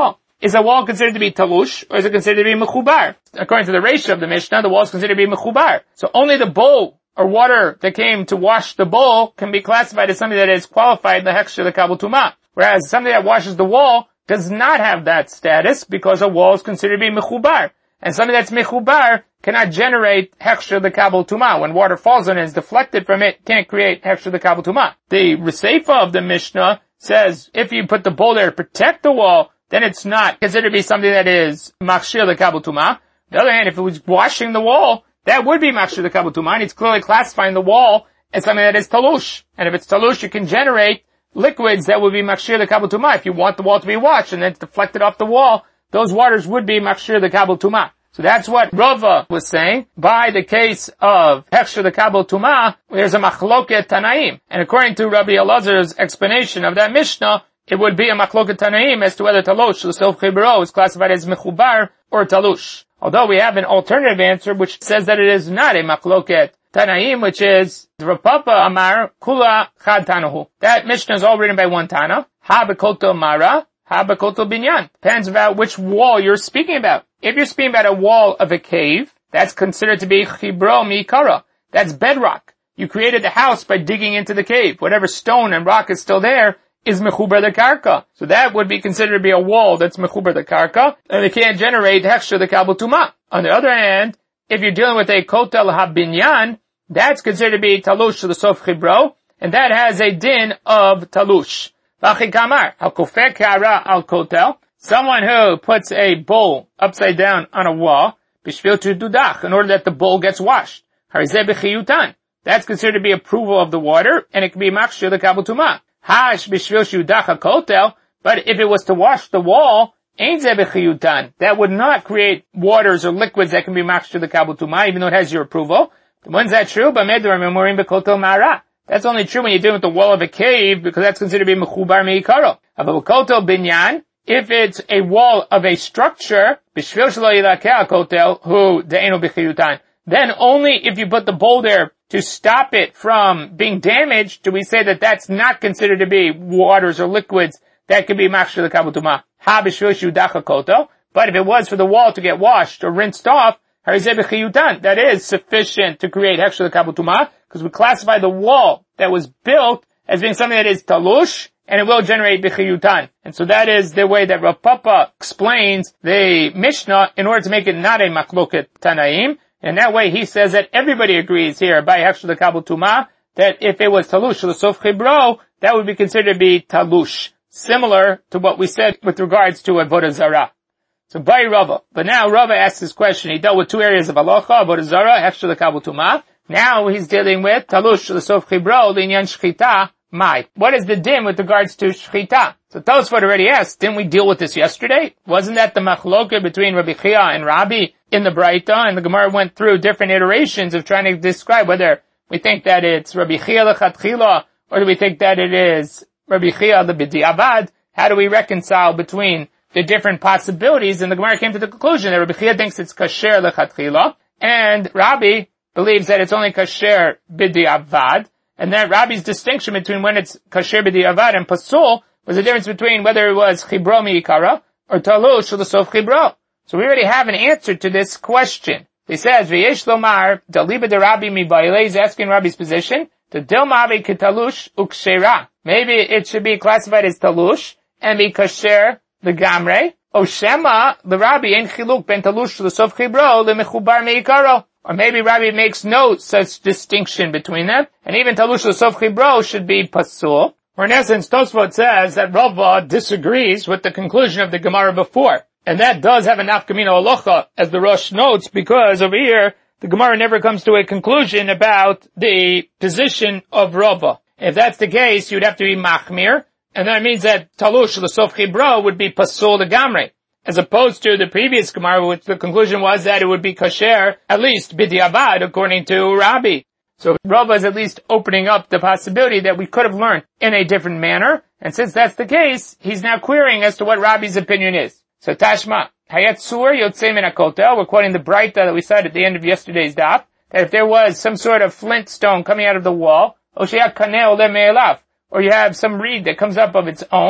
is a wall considered to be talush, or is it considered to be mechubar? According to the ratio of the Mishnah, the wall is considered to be mechubar. So only the bowl or water that came to wash the bowl can be classified as something that is qualified the hechsher the kabul tumah. Whereas something that washes the wall does not have that status because a wall is considered to be mechubar. And something that's mechubar cannot generate hechsher the kabul tumah. When water falls on it and is deflected from it, can't create hechsher the kabul tumah. The Reseifa of the Mishnah says if you put the bowl there to protect the wall, then it's not considered to be something that is machshir the kabul tumah. On the other hand, if it was washing the wall, that would be machshir the kabul tumah. It's clearly classifying the wall as something that is talush. And if it's talush, you can generate liquids that would be machshir the kabul tumah. If you want the wall to be washed and then it's deflected off the wall, those waters would be machshir the kabul tumah. So that's what Rava was saying. By the case of hechsher the kabul tumah, there's a machloket tanaim. And according to Rabbi Elazar's explanation of that Mishnah, it would be a machloket tanaim as to whether talush, l'sof chibro, is classified as mechubar or talush. Although we have an alternative answer which says that it is not a machloket tanaim, which is Rav Papa Amar Kula Chad Tanahu. That Mishnah is all written by one Tana. Ha bekoto mara, ha bekoto binyan. Depends about which wall you're speaking about. If you're speaking about a wall of a cave, that's considered to be chibro mikara. That's bedrock. You created the house by digging into the cave. Whatever stone and rock is still there is mechuber the karka. So that would be considered to be a wall that's mechuber the karka, and it can't generate hechsher the kabul tumah. On the other hand, if you're dealing with a kotel habinyan, that's considered to be talush l'sof chibro, and that has a din of talush. Vachikamar, hakofek kara al kotel, someone who puts a bowl upside down on a wall, bishvil tu dudach, in order that the bowl gets washed. Harizeh b'chiyutan. That's considered to be approval of the water, and it can be machshir the kabul tumah. Hash b'shvil shudach hakotel, but if it was to wash the wall, ein zeh b'chiyutan. That would not create waters or liquids that can be machshir the kabul tumah, even though it has your approval. When's that true? B'medar memorim b'kotel mara. That's only true when you're dealing with the wall of a cave, because that's considered to be mechubar meikaro. But b'kotel binyan, if it's a wall of a structure, b'shvil shelo yilakeh hakotel, hu de'enu b'chiyutan, then only if you put the bowl there to stop it from being damaged do we say that that's not considered to be waters or liquids that could be machshir the kabul tumah. Ha b'shvil shudach hakotel. But if it was for the wall to get washed or rinsed off, harizeh b'chiyutan, that is sufficient to create hechsher the kabul tumah, because we classify the wall that was built as being something that is talush, and it will generate b'chiyutan. And so that is the way that Rav Papa explains the Mishnah in order to make it not a machloket tanaim. And that way he says that everybody agrees here by hechsher the kabul tumah that if it was talush l'sof chibro, that would be considered to be talush, similar to what we said with regards to avodah zarah. So by Rava. But now Rava asks this question. He dealt with two areas of halacha, avodah zarah, hechsher the kabul tumah. Now he's dealing with talush l'sof chibro l'inyan shchita mai. What is the din with regards to shchita? So Tosfot already asked, didn't we deal with this yesterday? Wasn't that the machloka between Rabbi Chia and Rabbi in the Braita? And the Gemara went through different iterations of trying to describe whether we think that it's Rabbi Chia l'chatchila, or do we think that it is Rabbi Chia the b'diavad? How do we reconcile between the different possibilities? And the Gemara came to the conclusion that Rabbi Chia thinks it's kasher l'chatchila, and Rabbi believes that it's only kasher b'diavad, and that Rabbi's distinction between when it's kasher b'diavad and pasul was the difference between whether it was chibro mi'ikara or talush l'sof chibro. So we already have an answer to this question. He says, V'yesh lomar, daliba de Rabbi mi'bayile, is asking Rabbi's position, the dilmavi ketalush ukshera. Maybe it should be classified as talush, and be kasher legamre, o shema, the Rabbi, en chiluk ben talush l'sof chibro, lemechubar mi'ikaro. Or maybe Rabbi makes no such distinction between them, and even talush l'sof chibro should be pasul. Or in essence, Tosfot says that Rava disagrees with the conclusion of the Gemara before. And that does have a nafkamina halacha, as the Rosh notes, because over here, the Gemara never comes to a conclusion about the position of Rava. If that's the case, you'd have to be machmir, and that means that talush l'sof chibro would be pasul legamre, as opposed to the previous Gemara, which the conclusion was that it would be kasher, at least b'diavad, according to Rabbi. So Rava is at least opening up the possibility that we could have learned in a different manner, and since that's the case, he's now querying as to what Rabbi's opinion is. So Tashma, Hayat Sur Yotzei Min HaKotel, we're quoting the Braita that we said at the end of yesterday's daf, that if there was some sort of flint stone coming out of the wall, or you have some reed that comes up of its own,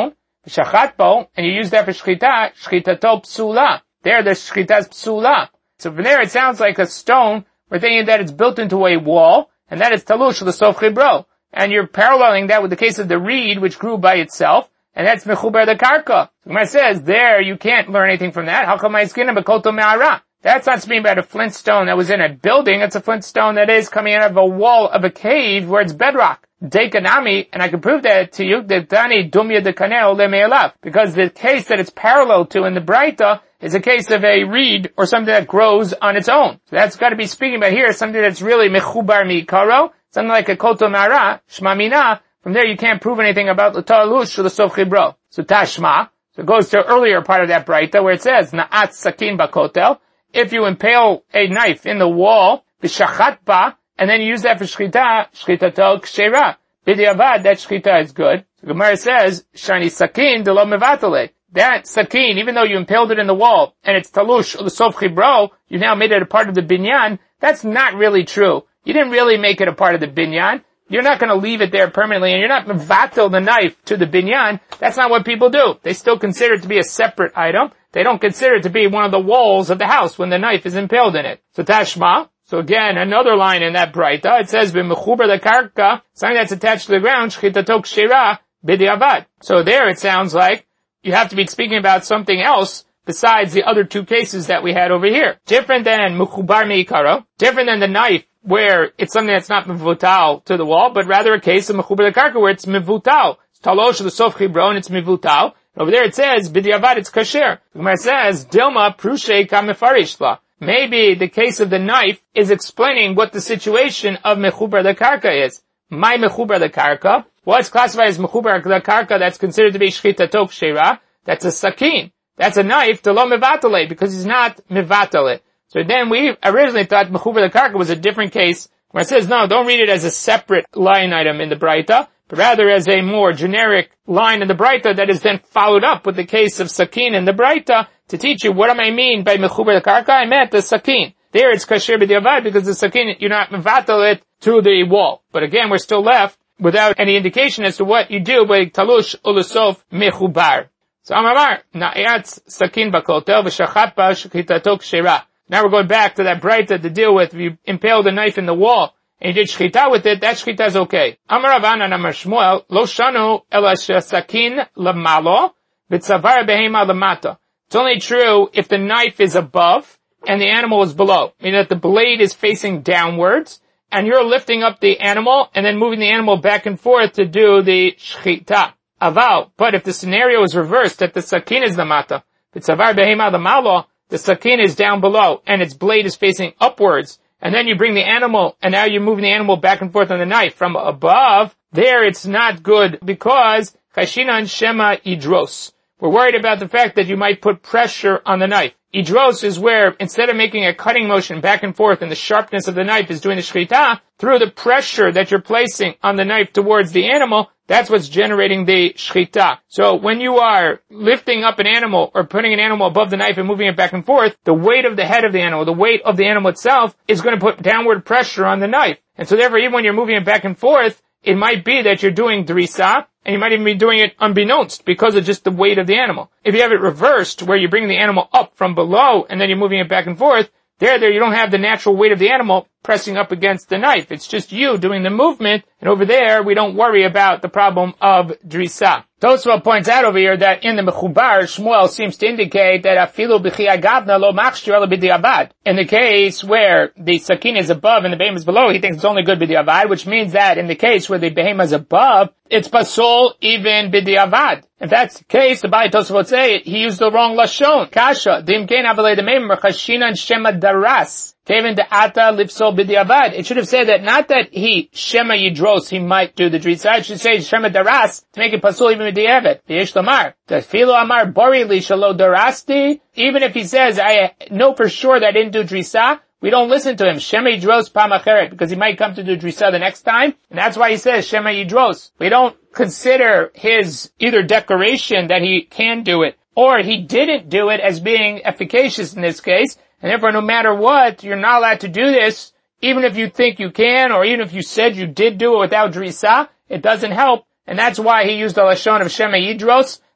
Shachatbo, and you use that for shchita, shchitato psula. There, the shchita is psula. So from there, it sounds like a stone. We're thinking that it's built into a wall, and that is talush l'sof chibro. And you're paralleling that with the case of the reed, which grew by itself, and that's mechuber the karka. So Gemara says, there, you can't learn anything from that. How come my skin bekoto me'ara? That's not speaking about a flint stone that was in a building. It's a flint stone that is coming out of a wall of a cave where it's bedrock. Dekanami, and I can prove that to you, that Dani Dumya de Kaneo Lemeelav, because the case that it's parallel to in the Braita is a case of a reed or something that grows on its own. So that's got to be speaking about here, something that's really mechubar mikaro, something like a koto mara, shmamina. From there you can't prove anything about the talush or the sof chibro. So tashma, so it goes to the earlier part of that Braita where it says, na'at sakin bakotel, if you impale a knife in the wall, b'shachat ba, and then you use that for shchita, shchitato kshera. B'diavad, that shchita is good. So Gemara says, shani sakin de lo mevatale. That sakin, even though you impaled it in the wall, and it's talush or the sof chibro, you now made it a part of the binyan, that's not really true. You didn't really make it a part of the binyan. You're not going to leave it there permanently, and you're not mevatel the knife to the binyan. That's not what people do. They still consider it to be a separate item. They don't consider it to be one of the walls of the house when the knife is impaled in it. So tashma. So again, another line in that Braita, it says, b'mechuber the karka, something that's attached to the ground, shchitato kshira, b'diavad. So there it sounds like you have to be speaking about something else besides the other two cases that we had over here. Different than mechubar meikaro, different than the knife, where it's something that's not mevutal to the wall, but rather a case of mechuber the karka, where it's mevutal. It's talosh the sof chibro, and it's mevutal. Over there it says, b'diavad, it's kasher. The Gemara says, dilma prushe kamefarishla. Maybe the case of the knife is explaining what the situation of mechubar the karka is. My mechubar the karka, what's classified as mechubar the karka that's considered to be shchitato kshera, that's a sakin. That's a knife to lo mevatale, because he's not mevatale. So then we originally thought mechubar the karka was a different case, where it says, no, don't read it as a separate line item in the Braita, but rather as a more generic line in the Braita that is then followed up with the case of sakin in the Braita to teach you what do I mean by mechubar the karka. I meant the sakin. There it's kasher b'diavad because the sakin, you're not mevatel it to the wall. But again, we're still left without any indication as to what you do by talush ulusof mechubar. So Amar, na'yatz sakin bakotel v'shachat ba shchitato kshera. Now we're going back to that Braita to deal with, if you impaled a knife in the wall, and you did shchita with it, that shchita is okay. Amar Avana Amar Shmuel, lo shanu ela sakin lamalo, v'tzavar behema lamata. It's only true if the knife is above, and the animal is below. Meaning that the blade is facing downwards, and you're lifting up the animal, and then moving the animal back and forth to do the shchita. Aval. But if the scenario is reversed, that the sakin is lamata, v'tzavar behema lamalo, the sakin is down below, and its blade is facing upwards, and then you bring the animal, and now you're moving the animal back and forth on the knife from above, there it's not good, because chashinan shema idros. We're worried about the fact that you might put pressure on the knife. Idros is where, instead of making a cutting motion back and forth, and the sharpness of the knife is doing the shchita, through the pressure that you're placing on the knife towards the animal, that's what's generating the shchita. So when you are lifting up an animal or putting an animal above the knife and moving it back and forth, the weight of the head of the animal, the weight of the animal itself is going to put downward pressure on the knife. And so therefore, even when you're moving it back and forth, it might be that you're doing drisa, and you might even be doing it unbeknownst because of just the weight of the animal. If you have it reversed, where you bring the animal up from below and then you're moving it back and forth, there, there, you don't have the natural weight of the animal pressing up against the knife. It's just you doing the movement, and over there, we don't worry about the problem of drisa. Tosfot points out over here that in the Mechubar, Shmuel seems to indicate that afilu b'chi agavna lo machshir ela b'diavad. In the case where the sakin is above and the behem is below, he thinks it's only good b'diavad, which means that in the case where the behem is above, it's pasul even b'diavad. If that's the case, the Ba'ai Tosfot say he used the wrong lashon. Kasha, dimkein avalei demem merchashinan shema daras. Kevin de ata lipsol b'diavad. It should have said that not that he shema yidros, he might do the drisa. It should say shema daras to make it pasul even b'diavad. V'yesh lamar. Tefilo amar bori li shalo darasti. Even if he says, I know for sure that I didn't do drisa, we don't listen to him. Shema yidros pam acheret, because he might come to do drisa the next time. And that's why he says shema yidros. We don't consider his either declaration that he can do it, or he didn't do it as being efficacious in this case. And therefore, no matter what, you're not allowed to do this, even if you think you can, or even if you said you did do it without drisa, it doesn't help. And that's why he used the lashon of shema yidros,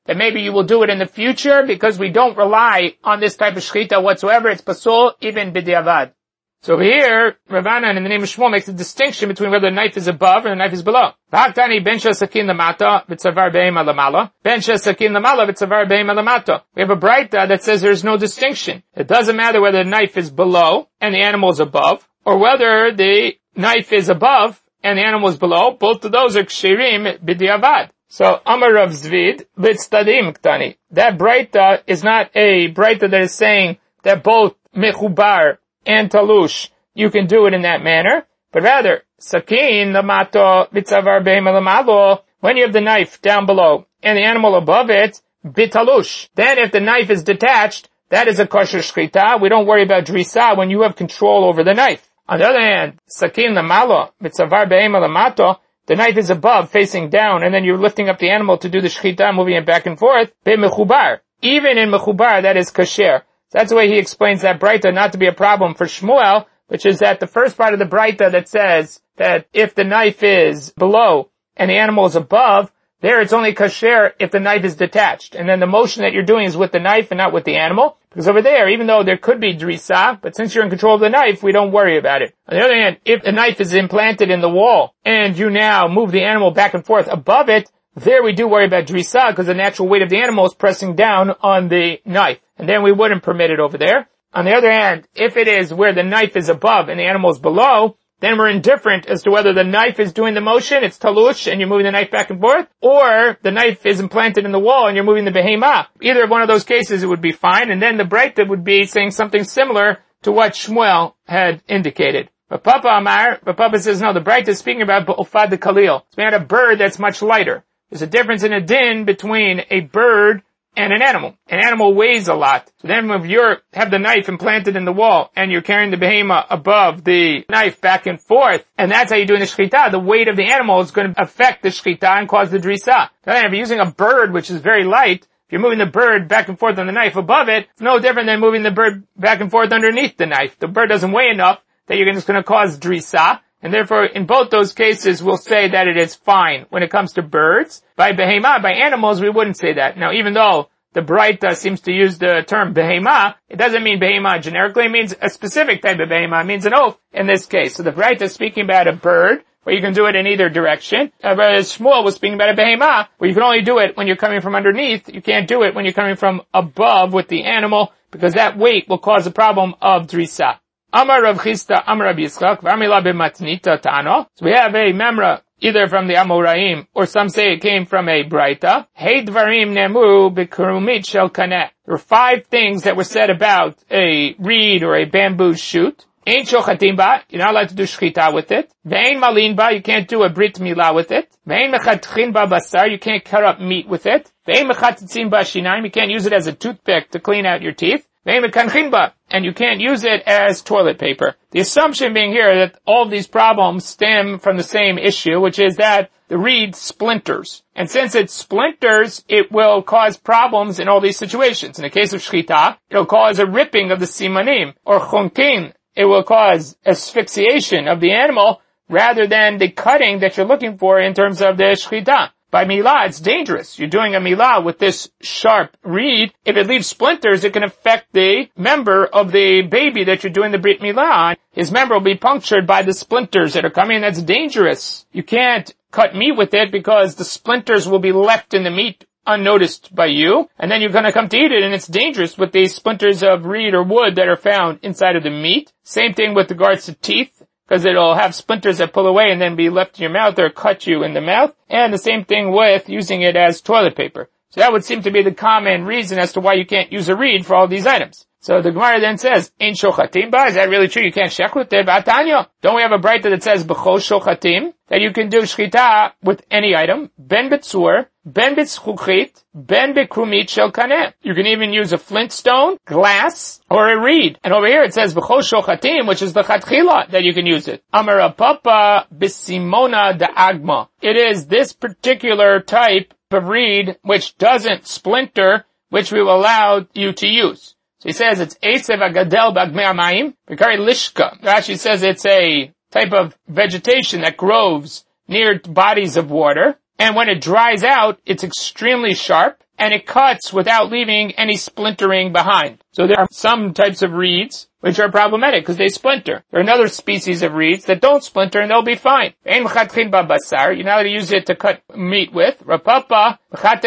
that maybe you will do it in the future because we don't rely on this type of shechita whatsoever. It's pasul even b'diavad. So over here, Rav Anan in the name of Shmuel makes a distinction between whether the knife is above and the knife is below. V'haktani ben sakin lamata v'tzavar be'ema lamala, ben sakin lamala v'tzavar be'ema lamata. We have a braita that says there's no distinction. It doesn't matter whether the knife is below and the animal is above, or whether the knife is above and the animal is below. Both of those are kshirim b'diavad. So, Amar Rav Zvid, b'tztadim ktani. That braita is not a braita that is saying that both mechubar and talush, you can do it in that manner, but rather, sakin lamato b'tzavar be'ema lamalo, when you have the knife down below and the animal above it, b'talush. Then if the knife is detached, that is a kosher shchita. We don't worry about drisa when you have control over the knife. On the other hand, sakin lamalo b'tzavar be'ema lamato, the knife is above, facing down, and then you're lifting up the animal to do the shchita, moving it back and forth, be'mechubar. Even in mechubar, that is kasher. That's the way he explains that braita not to be a problem for Shmuel, which is that the first part of the braita that says that if the knife is below and the animal is above, there it's only kasher if the knife is detached. And then the motion that you're doing is with the knife and not with the animal. Because over there, even though there could be drisa, but since you're in control of the knife, we don't worry about it. On the other hand, if the knife is implanted in the wall and you now move the animal back and forth above it, there we do worry about drisa because the natural weight of the animal is pressing down on the knife. And then we wouldn't permit it over there. On the other hand, if it is where the knife is above and the animal is below, then we're indifferent as to whether the knife is doing the motion, it's talush, and you're moving the knife back and forth, or the knife is implanted in the wall and you're moving the behema. Either one of those cases, it would be fine, and then the braita would be saying something similar to what Shmuel had indicated. But Papa Amar, but Papa says, no, the braita is speaking about Ba'ufad the Khalil. It's made a bird that's much lighter. There's a difference in a din between a bird and an animal. An animal weighs a lot. So then if you have the knife implanted in the wall and you're carrying the behema above the knife back and forth, and that's how you're doing the shechita, the weight of the animal is going to affect the shechita and cause the drisa. Then if you're using a bird which is very light, if you're moving the bird back and forth on the knife above it, it's no different than moving the bird back and forth underneath the knife. The bird doesn't weigh enough that you're just going to cause drisa. And therefore, in both those cases, we'll say that it is fine when it comes to birds. By behema, by animals, we wouldn't say that. Now, even though the braita seems to use the term behema, it doesn't mean behema generically. It means a specific type of behema. It means an oath in this case. So the braita is speaking about a bird, where you can do it in either direction. Uh, whereas Shmuel was speaking about a behema, where you can only do it when you're coming from underneath. You can't do it when you're coming from above with the animal, because that weight will cause a problem of drisa. Amar Rav Chisda, Amar Rabbi Yitzchak, V'amila b'matnita ta'ano. So we have a memra, either from the Amoraim, or some say it came from a Braita. Hey dvarim nemu b'kerumit shel kaneh. There were five things that were said about a reed or a bamboo shoot. Ein shochatim ba, you're not allowed to do shchita with it. Ve'ein malin ba, you can't do a brit milah with it. Ve'ein mechatchin ba basar, you can't cut up meat with it. Ve'ein mechatzitzin ba shinaim, you can't use it as a toothpick to clean out your teeth. And you can't use it as toilet paper. The assumption being here that all of these problems stem from the same issue, which is that the reed splinters. And since it splinters, it will cause problems in all these situations. In the case of shchita, it'll cause a ripping of the simanim, or chonkin. It will cause asphyxiation of the animal rather than the cutting that you're looking for in terms of the shchita. By milah, it's dangerous. You're doing a milah with this sharp reed. If it leaves splinters, it can affect the member of the baby that you're doing the brit milah on. His member will be punctured by the splinters that are coming. That's dangerous. You can't cut meat with it because the splinters will be left in the meat unnoticed by you. And then you're going to come to eat it, and it's dangerous with these splinters of reed or wood that are found inside of the meat. Same thing with regards to teeth, because it'll have splinters that pull away and then be left in your mouth or cut you in the mouth. And the same thing with using it as toilet paper. So that would seem to be the common reason as to why you can't use a reed for all these items. So the Gemara then says, Ein shochatim ba, is that really true? You can't shech with it? V'atanya. Don't we have a braita that says, B'chol shochatim, that you can do shchita with any item, ben betzur, ben betzchuchit, ben bekrumit shel kaneh. You can even use a flintstone, glass, or a reed. And over here it says, B'chol shochatim, which is the chatchila, that you can use it. Amar papa b'simona da'agma. It is this particular type of reed, which doesn't splinter, which we will allow you to use. So he says it's Esev Agadel Bagmei Amayim, Vikari Lishka. Rashi says it's a type of vegetation that grows near bodies of water, and when it dries out, it's extremely sharp, and it cuts without leaving any splintering behind. So there are some types of reeds which are problematic because they splinter. There are another species of reeds that don't splinter and they'll be fine. You're not allowed to use it to cut meat with. Rapapa,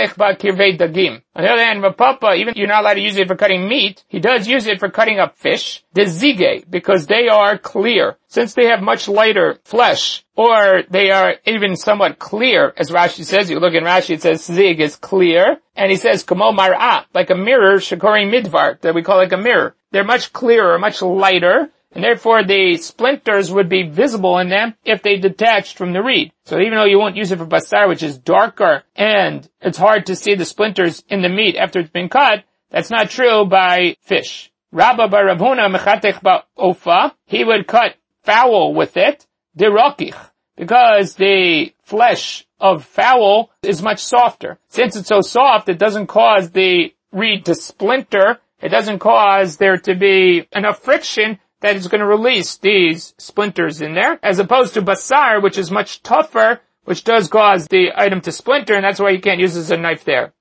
dagim. On the other hand, Rapapa, even you're not allowed to use it for cutting meat, he does use it for cutting up fish. Dezige, because they are clear. Since they have much lighter flesh, or they are even somewhat clear, as Rashi says, you look in Rashi, it says zig is clear, and he says kamo mar'ah, like a mirror, shakori midvar, that we call like a mirror. They're much clearer, much lighter, and therefore the splinters would be visible in them if they detached from the reed. So even though you won't use it for basar, which is darker, and it's hard to see the splinters in the meat after it's been cut, that's not true by fish. Rabba bar Rav Huna mechatech ba'ofa, he would cut fowl with it, dirokich, because the flesh of fowl is much softer. Since it's so soft, it doesn't cause the reed to splinter. It doesn't cause there to be enough friction that is going to release these splinters in there, as opposed to basar, which is much tougher, which does cause the item to splinter, and that's why you can't use it as a knife there.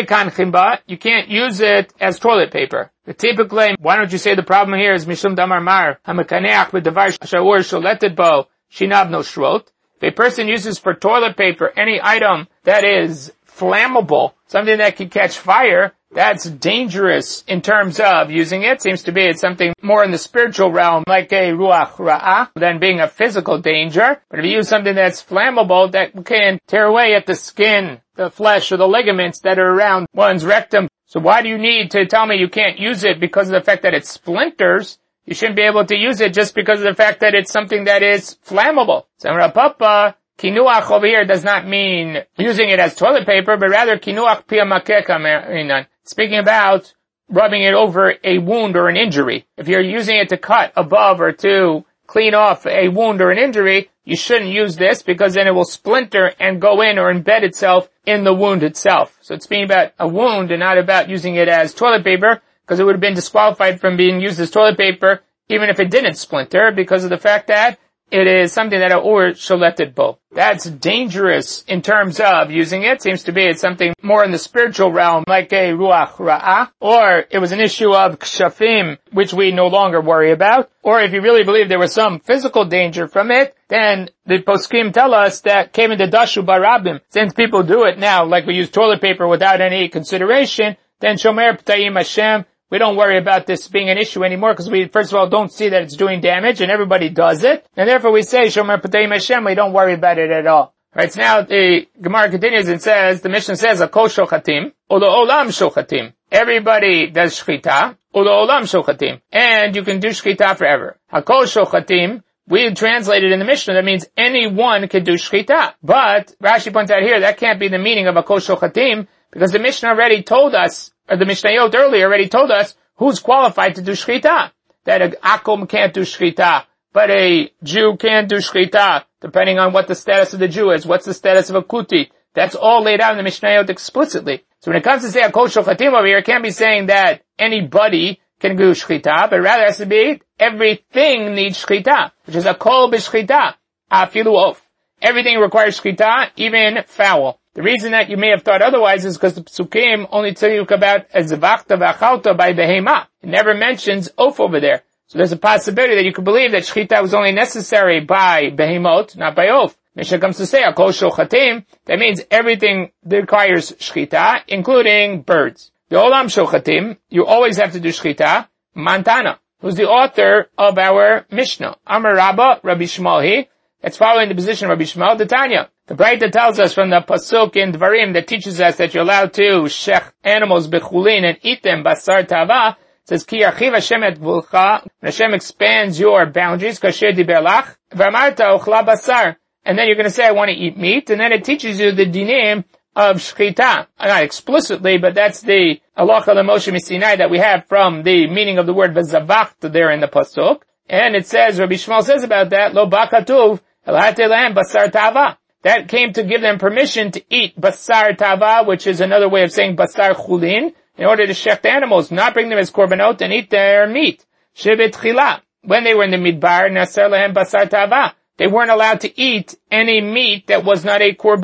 You can't use it as toilet paper. Typically, why don't you say the problem here is mishum damar mar hamekaneach b'davar shawur sholetet bo shinab no shrot. If a person uses for toilet paper any item that is flammable, something that can catch fire, that's dangerous in terms of using it. Seems to be it's something more in the spiritual realm, like a ruach ra'ah, than being a physical danger. But if you use something that's flammable, that can tear away at the skin, the flesh, or the ligaments that are around one's rectum. So why do you need to tell me you can't use it because of the fact that it splinters? You shouldn't be able to use it just because of the fact that it's something that is flammable. Samra Papa, kinuach over here does not mean using it as toilet paper, but rather kinuach pia makeka. Speaking about rubbing it over a wound or an injury. If you're using it to cut above or to clean off a wound or an injury, you shouldn't use this because then it will splinter and go in or embed itself in the wound itself. So it's speaking about a wound and not about using it as toilet paper, because it would have been disqualified from being used as toilet paper even if it didn't splinter, because of the fact that it is something that or sholetet bo. That's dangerous in terms of using it. Seems to be it's something more in the spiritual realm, like a ruach ra'ah, or it was an issue of kshafim, which we no longer worry about. Or if you really believe there was some physical danger from it, then the poskim tell us that came into dashu barabim. Since people do it now, like we use toilet paper without any consideration, then shomer p'tayim Hashem, we don't worry about this being an issue anymore because we, first of all, don't see that it's doing damage and everybody does it. And therefore we say, Shomer P'tayim Hashem, we don't worry about it at all. Right, so now the Gemara continues and says, the Mishnah says, Akol shochatim, ulo olam shochatim. Everybody does shchita, ulo olam shochatim. And you can do shchita forever. Akol shochatim, we translated in the Mishnah, that means anyone can do shchita. But Rashi points out here, that can't be the meaning of Akol shochatim, because the Mishnah already told us, or the Mishnayot earlier already told us who's qualified to do shchita. That a akum can't do shchita, but a Jew can do shchita, depending on what the status of the Jew is. What's the status of a kuti? That's all laid out in the Mishnayot explicitly. So when it comes to say akol shochatim over here, it can't be saying that anybody can do shchita, but rather it has to be everything needs shchita, which is akol b'shchita, afilu of. Everything requires shchita, even fowl. The reason that you may have thought otherwise is because the Psukim only tell you about ezvachta v'achalta by behema. It never mentions oaf over there. So there's a possibility that you could believe that shchita was only necessary by behemot, not by oaf. Mishnah comes to say, akol shochatim, that means everything requires shchita, including birds. The olam shochatim, you always have to do shchita. Mantana, who's the author of our Mishnah. Amar Rabba, Rabbi Shmuel, that's following the position of Rabbi Shmuel, the Tanya. The Braita tells us from the Pasuk in Dvarim that teaches us that you're allowed to shech animals bechulin and eat them basar tava. It says, Ki yarchiv Hashem et gvulcha. Hashem expands your boundaries, kasher diber lach, v'amarta ochla basar. And then you're going to say, I want to eat meat. And then it teaches you the dinim of shchita. Not explicitly, but that's the halacha l'Moshe Misinai that we have from the meaning of the word v'zavacht there in the Pasuk. And it says, Rabbi Shmuel says about that, lo bakatuv elate lehem basar tava. That came to give them permission to eat basar tava, which is another way of saying basar chulin, in order to shecht animals, not bring them as korbanot and eat their meat. Shevet chila. When they were in the midbar, nasar lehem basar tava. They weren't allowed to eat any meat that was not a korban.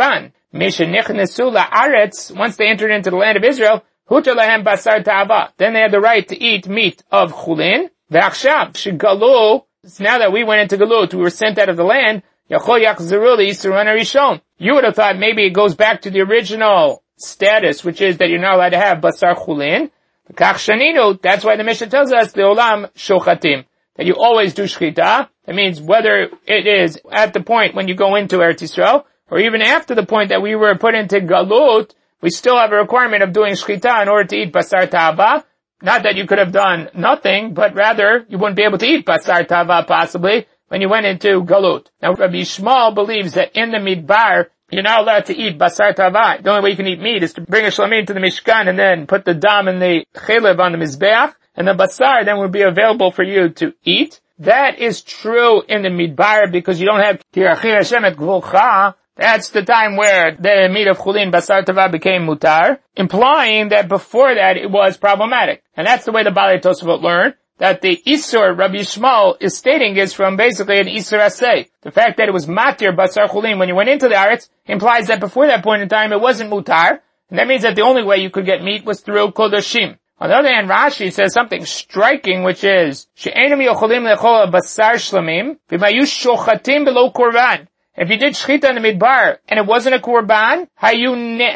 Mishenichnesu la'aretz, once they entered into the land of Israel, huter lahem basar ta'ava. Then they had the right to eat meat of chulin. Ve'achshav, shegalu, now that we went into Galut, we were sent out of the land, yachol yachzeru l'Yisur Rishon. You would have thought maybe it goes back to the original status, which is that you're not allowed to have basar chulin. Kach shaninu, that's why the Mishnah tells us, the olam shochatim, that you always do shchita. That means whether it is at the point when you go into Eretz Yisrael, or even after the point that we were put into Galut, we still have a requirement of doing shchita in order to eat basar ta'ava. Not that you could have done nothing, but rather you wouldn't be able to eat basar ta'ava possibly when you went into Galut. Now Rabbi Yishmael believes that in the Midbar, you're not allowed to eat basar ta'ava. The only way you can eat meat is to bring a shlamim to the Mishkan and then put the dam and the chelev on the Mizbeach, and the basar then would be available for you to eat. That is true in the Midbar because you don't have Tirachir Hashem et Gvulcha. That's the time where the meat of chulin basar tava became mutar, implying that before that it was problematic. And that's the way the Balei Tosafot learned, that the Isur Rabbi Yishmael is stating is from basically an Isur Aseh. The fact that it was matir basar chulin when you went into the Aretz implies that before that point in time it wasn't mutar, and that means that the only way you could get meat was through Kodashim. On the other hand, Rashi says something striking, which is, she'enam yocholim lechol basar shlamim, v'mayu shochatim below korban. If you did shchita in the midbar and it wasn't a korban, hayu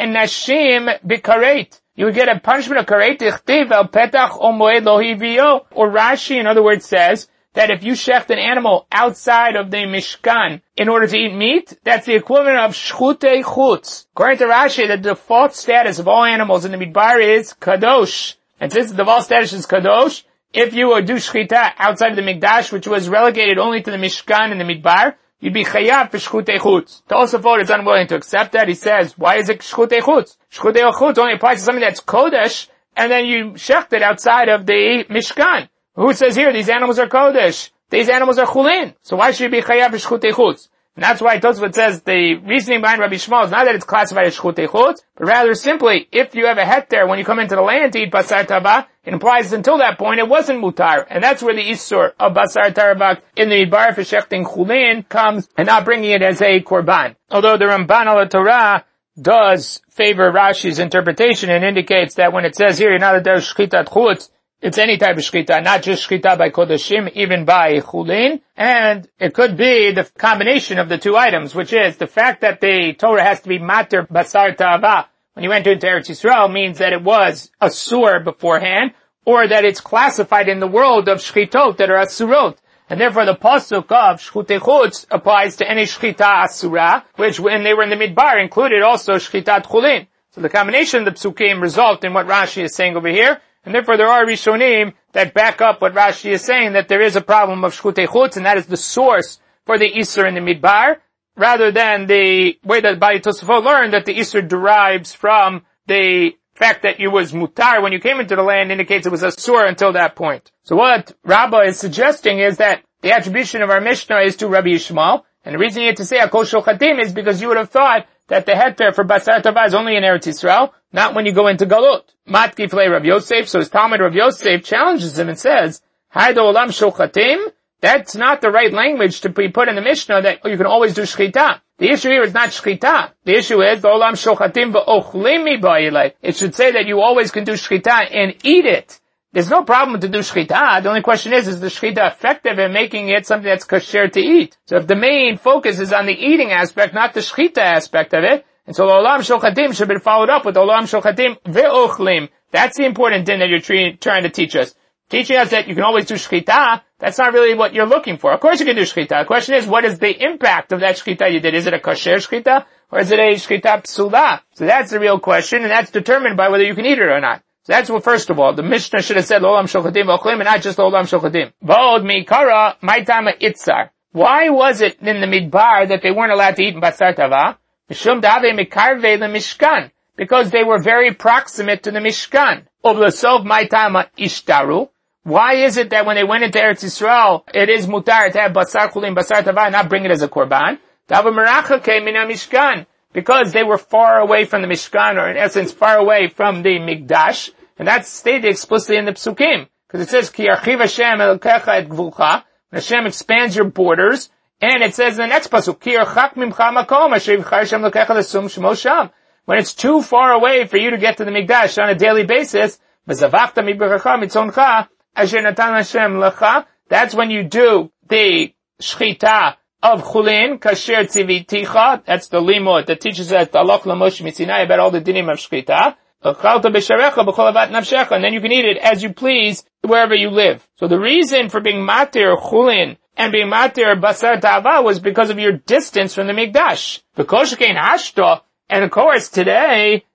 nashim bikaret. You would get a punishment of karet tichtiv al petach o moed lo hivio. Or Rashi, in other words, says that if you shecht an animal outside of the mishkan in order to eat meat, that's the equivalent of shchutei chutz. According to Rashi, the default status of all animals in the midbar is kadosh. And since the default status is kadosh, if you would do shchita outside of the mikdash, which was relegated only to the mishkan and the midbar, you'd be chayav for shchutei chutz. Tosafot is unwilling to accept that. He says, why is it shchutei chutz? Shchutei chutz only applies to something that's kodesh, and then you shecht it outside of the mishkan. Who says here, these animals are kodesh? These animals are chulin. So why should you be chayav for shchutei chutz? And that's why Tosafot says the reasoning behind Rabbi Yishmael is not that it's classified as shchutei chutz, but rather simply, if you have a heter when you come into the land to eat basar tava, it implies until that point it wasn't mutar. And that's where the isur of basar tava in the midbar for shechting chulin comes, and not bringing it as a korban. Although the Ramban al Torah does favor Rashi's interpretation and indicates that when it says here, you're not a der shchitat chutz, it's any type of shchita, not just shchita by kodashim, even by chulin. And it could be the combination of the two items, which is the fact that the Torah has to be matir basar ta'ava when you enter into Eretz Yisrael means that it was asur beforehand, or that it's classified in the world of shchitot that are asurot. And therefore the pasuk of shchutei chutz applies to any shchita asura, which when they were in the midbar included also shchitat chulin. So the combination of the psukim result in what Rashi is saying over here. And therefore there are Rishonim that back up what Rashi is saying, that there is a problem of shchutei chutz, and that is the source for the Isur in the Midbar, rather than the way that Balei Tosafot learned that the Isur derives from the fact that it was mutar when you came into the land indicates it was asur until that point. So what Rabbah is suggesting is that the attribution of our Mishnah is to Rabbi Yishmael, and the reason you had to say Akol Shochatim is because you would have thought that the heter for basar tava is only in Eretz Yisrael, not when you go into Galut. Matkif le Rav Yosef, so his Talmud Rav Yosef challenges him and says, Haydo olam shochatim, that's not the right language to be put in the Mishnah that you can always do shchita. The issue here is not shchita. The issue is, the olam shochatim v'ochlim mi ba'ilei. It should say that you always can do shchita and eat it. There's no problem to do shchita. The only question is, is the shchita effective in making it something that's kosher to eat? So if the main focus is on the eating aspect, not the shchita aspect of it, and so olam shochatim should be followed up with olam shochatim ve'ochlim. That's the important thing that you're tre- trying to teach us. Teaching us that you can always do shchita, that's not really what you're looking for. Of course you can do shchita. The question is, what is the impact of that shchita you did? Is it a kosher shchita, or is it a shchita psula? So that's the real question, and that's determined by whether you can eat it or not. So that's what, first of all, the Mishnah should have said olam shochatim ve'ochlim, and not just olam shochatim. V'od mikara ma'itama itzar. Why was it in the midbar that they weren't allowed to eat basar tava? Mishum da'ave mikarve le mishkan. Because they were very proximate to the Mishkan. Oblasov ma'itama ishtaru. Why is it that when they went into Eretz Yisrael, it is mutar to have basar chulin, basar tava, and not bring it as a korban? Dava merachake min ha-mishkan. Because they were far away from the Mishkan, or in essence far away from the Mikdash. And that's stated explicitly in the Psukim. Because it says, Ki yarchiv Hashem elokecha et gvulcha. When Hashem expands your borders, And it says in the next pasuk, Ki yerchak mimcha makom asher yivchar Hashem lokecha lesum shemo sham. When it's too far away for you to get to the Mikdash on a daily basis, v'zavachta mibracha mitzoncha asher natan Hashem lecha, that's when you do the shchita of chulin, kasher tziviticha, that's the limud that teaches us the halach l'Moshe Mitzinai about all the dinim of shchita, and then you can eat it as you please wherever you live. So the reason for being matir chulin and being matir basar ta'ava was because of your distance from the Mikdash. And of course today,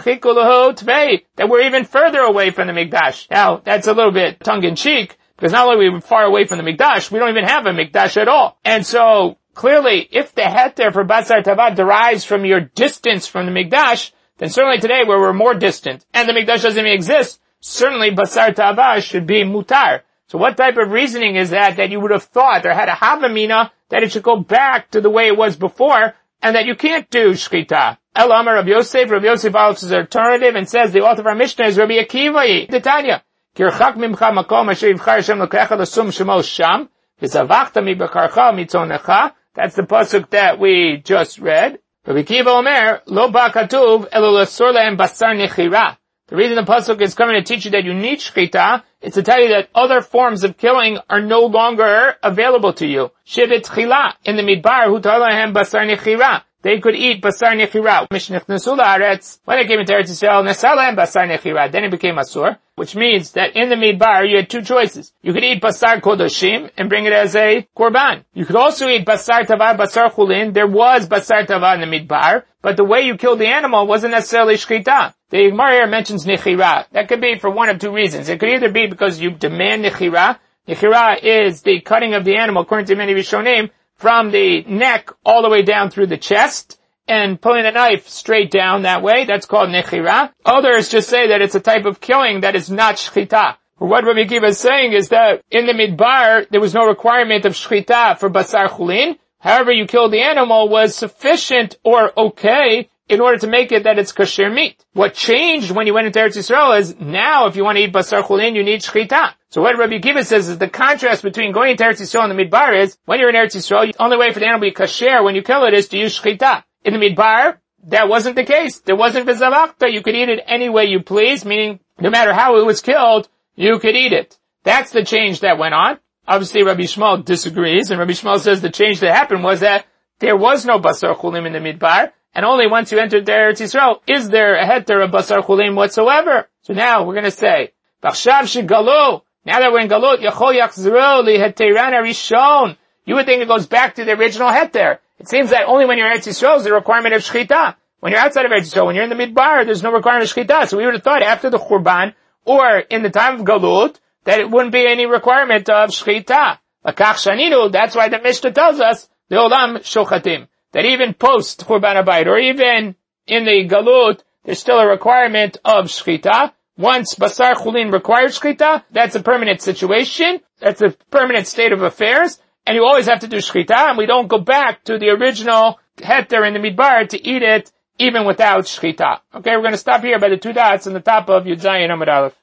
that we're even further away from the Mikdash. Now, that's a little bit tongue-in-cheek, because not only are we far away from the Mikdash, we don't even have a Mikdash at all. And so, clearly, if the heter for basar ta'ava derives from your distance from the Mikdash, then certainly today where we're more distant, and the Mikdash doesn't even exist, certainly basar ta'ava should be mutar. So what type of reasoning is that, that you would have thought, or had a havamina, that it should go back to the way it was before, and that you can't do shchita? El Amar Rav Yosef, Rav Yosef offers his alternative and says the author of our Mishnah is Rabbi Akiva, the Tanya. Kirchak mimcha makom asher yivchar Hashem lokecha lesum shemo sham, v'zavachta mibekarcha mitzonecha. That's the pasuk that we just read. Rabbi Akiva Omer, lo ba katuv elo l'asur lehem basar nechira. The reason the pasuk is coming to teach you that you need shchita is to tell you that other forms of killing are no longer available to you. Shivit chila in the midbar hu ta'ala lehem basar nechira. They could eat basar nechira. Mishnichnesu la'aretz. When they came into Eretz Yisrael, nesal lehem basar nechira. Then it became asur, which means that in the midbar you had two choices. You could eat basar kodoshim and bring it as a korban. You could also eat basar tava, basar chulin. There was basar tava in the midbar, but the way you killed the animal wasn't necessarily shchita. The Gemara here mentions nechira. That could be for one of two reasons. It could either be because you demand nechira. Nechira is the cutting of the animal, according to many Rishonim, from the neck all the way down through the chest, and pulling the knife straight down that way. That's called nechira. Others just say that it's a type of killing that is not shchita. What Rabbi Akiva is saying is that in the midbar, there was no requirement of shchita for basar chulin. However you killed the animal was sufficient or okay in order to make it that it's kosher meat. What changed when you went into Eretz Yisrael is now if you want to eat basar chulin, you need shchita. So what Rabbi Akiva says is the contrast between going into Eretz Yisrael and the midbar is, when you're in Eretz Yisrael, the only way for the animal to be kosher when you kill it is to use shchita. In the midbar, that wasn't the case. There wasn't v'zavachta. You could eat it any way you please, meaning no matter how it was killed, you could eat it. That's the change that went on. Obviously, Rabbi Shmuel disagrees, and Rabbi Shmuel says the change that happened was that there was no basar chulim in the midbar, and only once you entered the Eretz Yisrael is there a heter of basar chulim whatsoever. So now we're going to say, B'achshav shegalu. Now that we're in galut, yachol yachzro liheteran harishon. You would think it goes back to the original heter. It seems that only when you're in Eretz Yisrael is the requirement of shchita. When you're outside of Eretz Yisrael, when you're in the midbar, there's no requirement of shchita. So we would have thought after the Churban, or in the time of galut, that it wouldn't be any requirement of shchita. Lakach shanidu, that's why the Mishnah tells us, the olam shochatim, that even post Churban Abayit, or even in the galut, there's still a requirement of shchita. Once basar chulin requires shchita, that's a permanent situation, that's a permanent state of affairs, and you always have to do shchita, and we don't go back to the original heter in the midbar to eat it even without shchita. Okay, we're going to stop here by the two dots on the top of Yud Zayin Amud Aleph.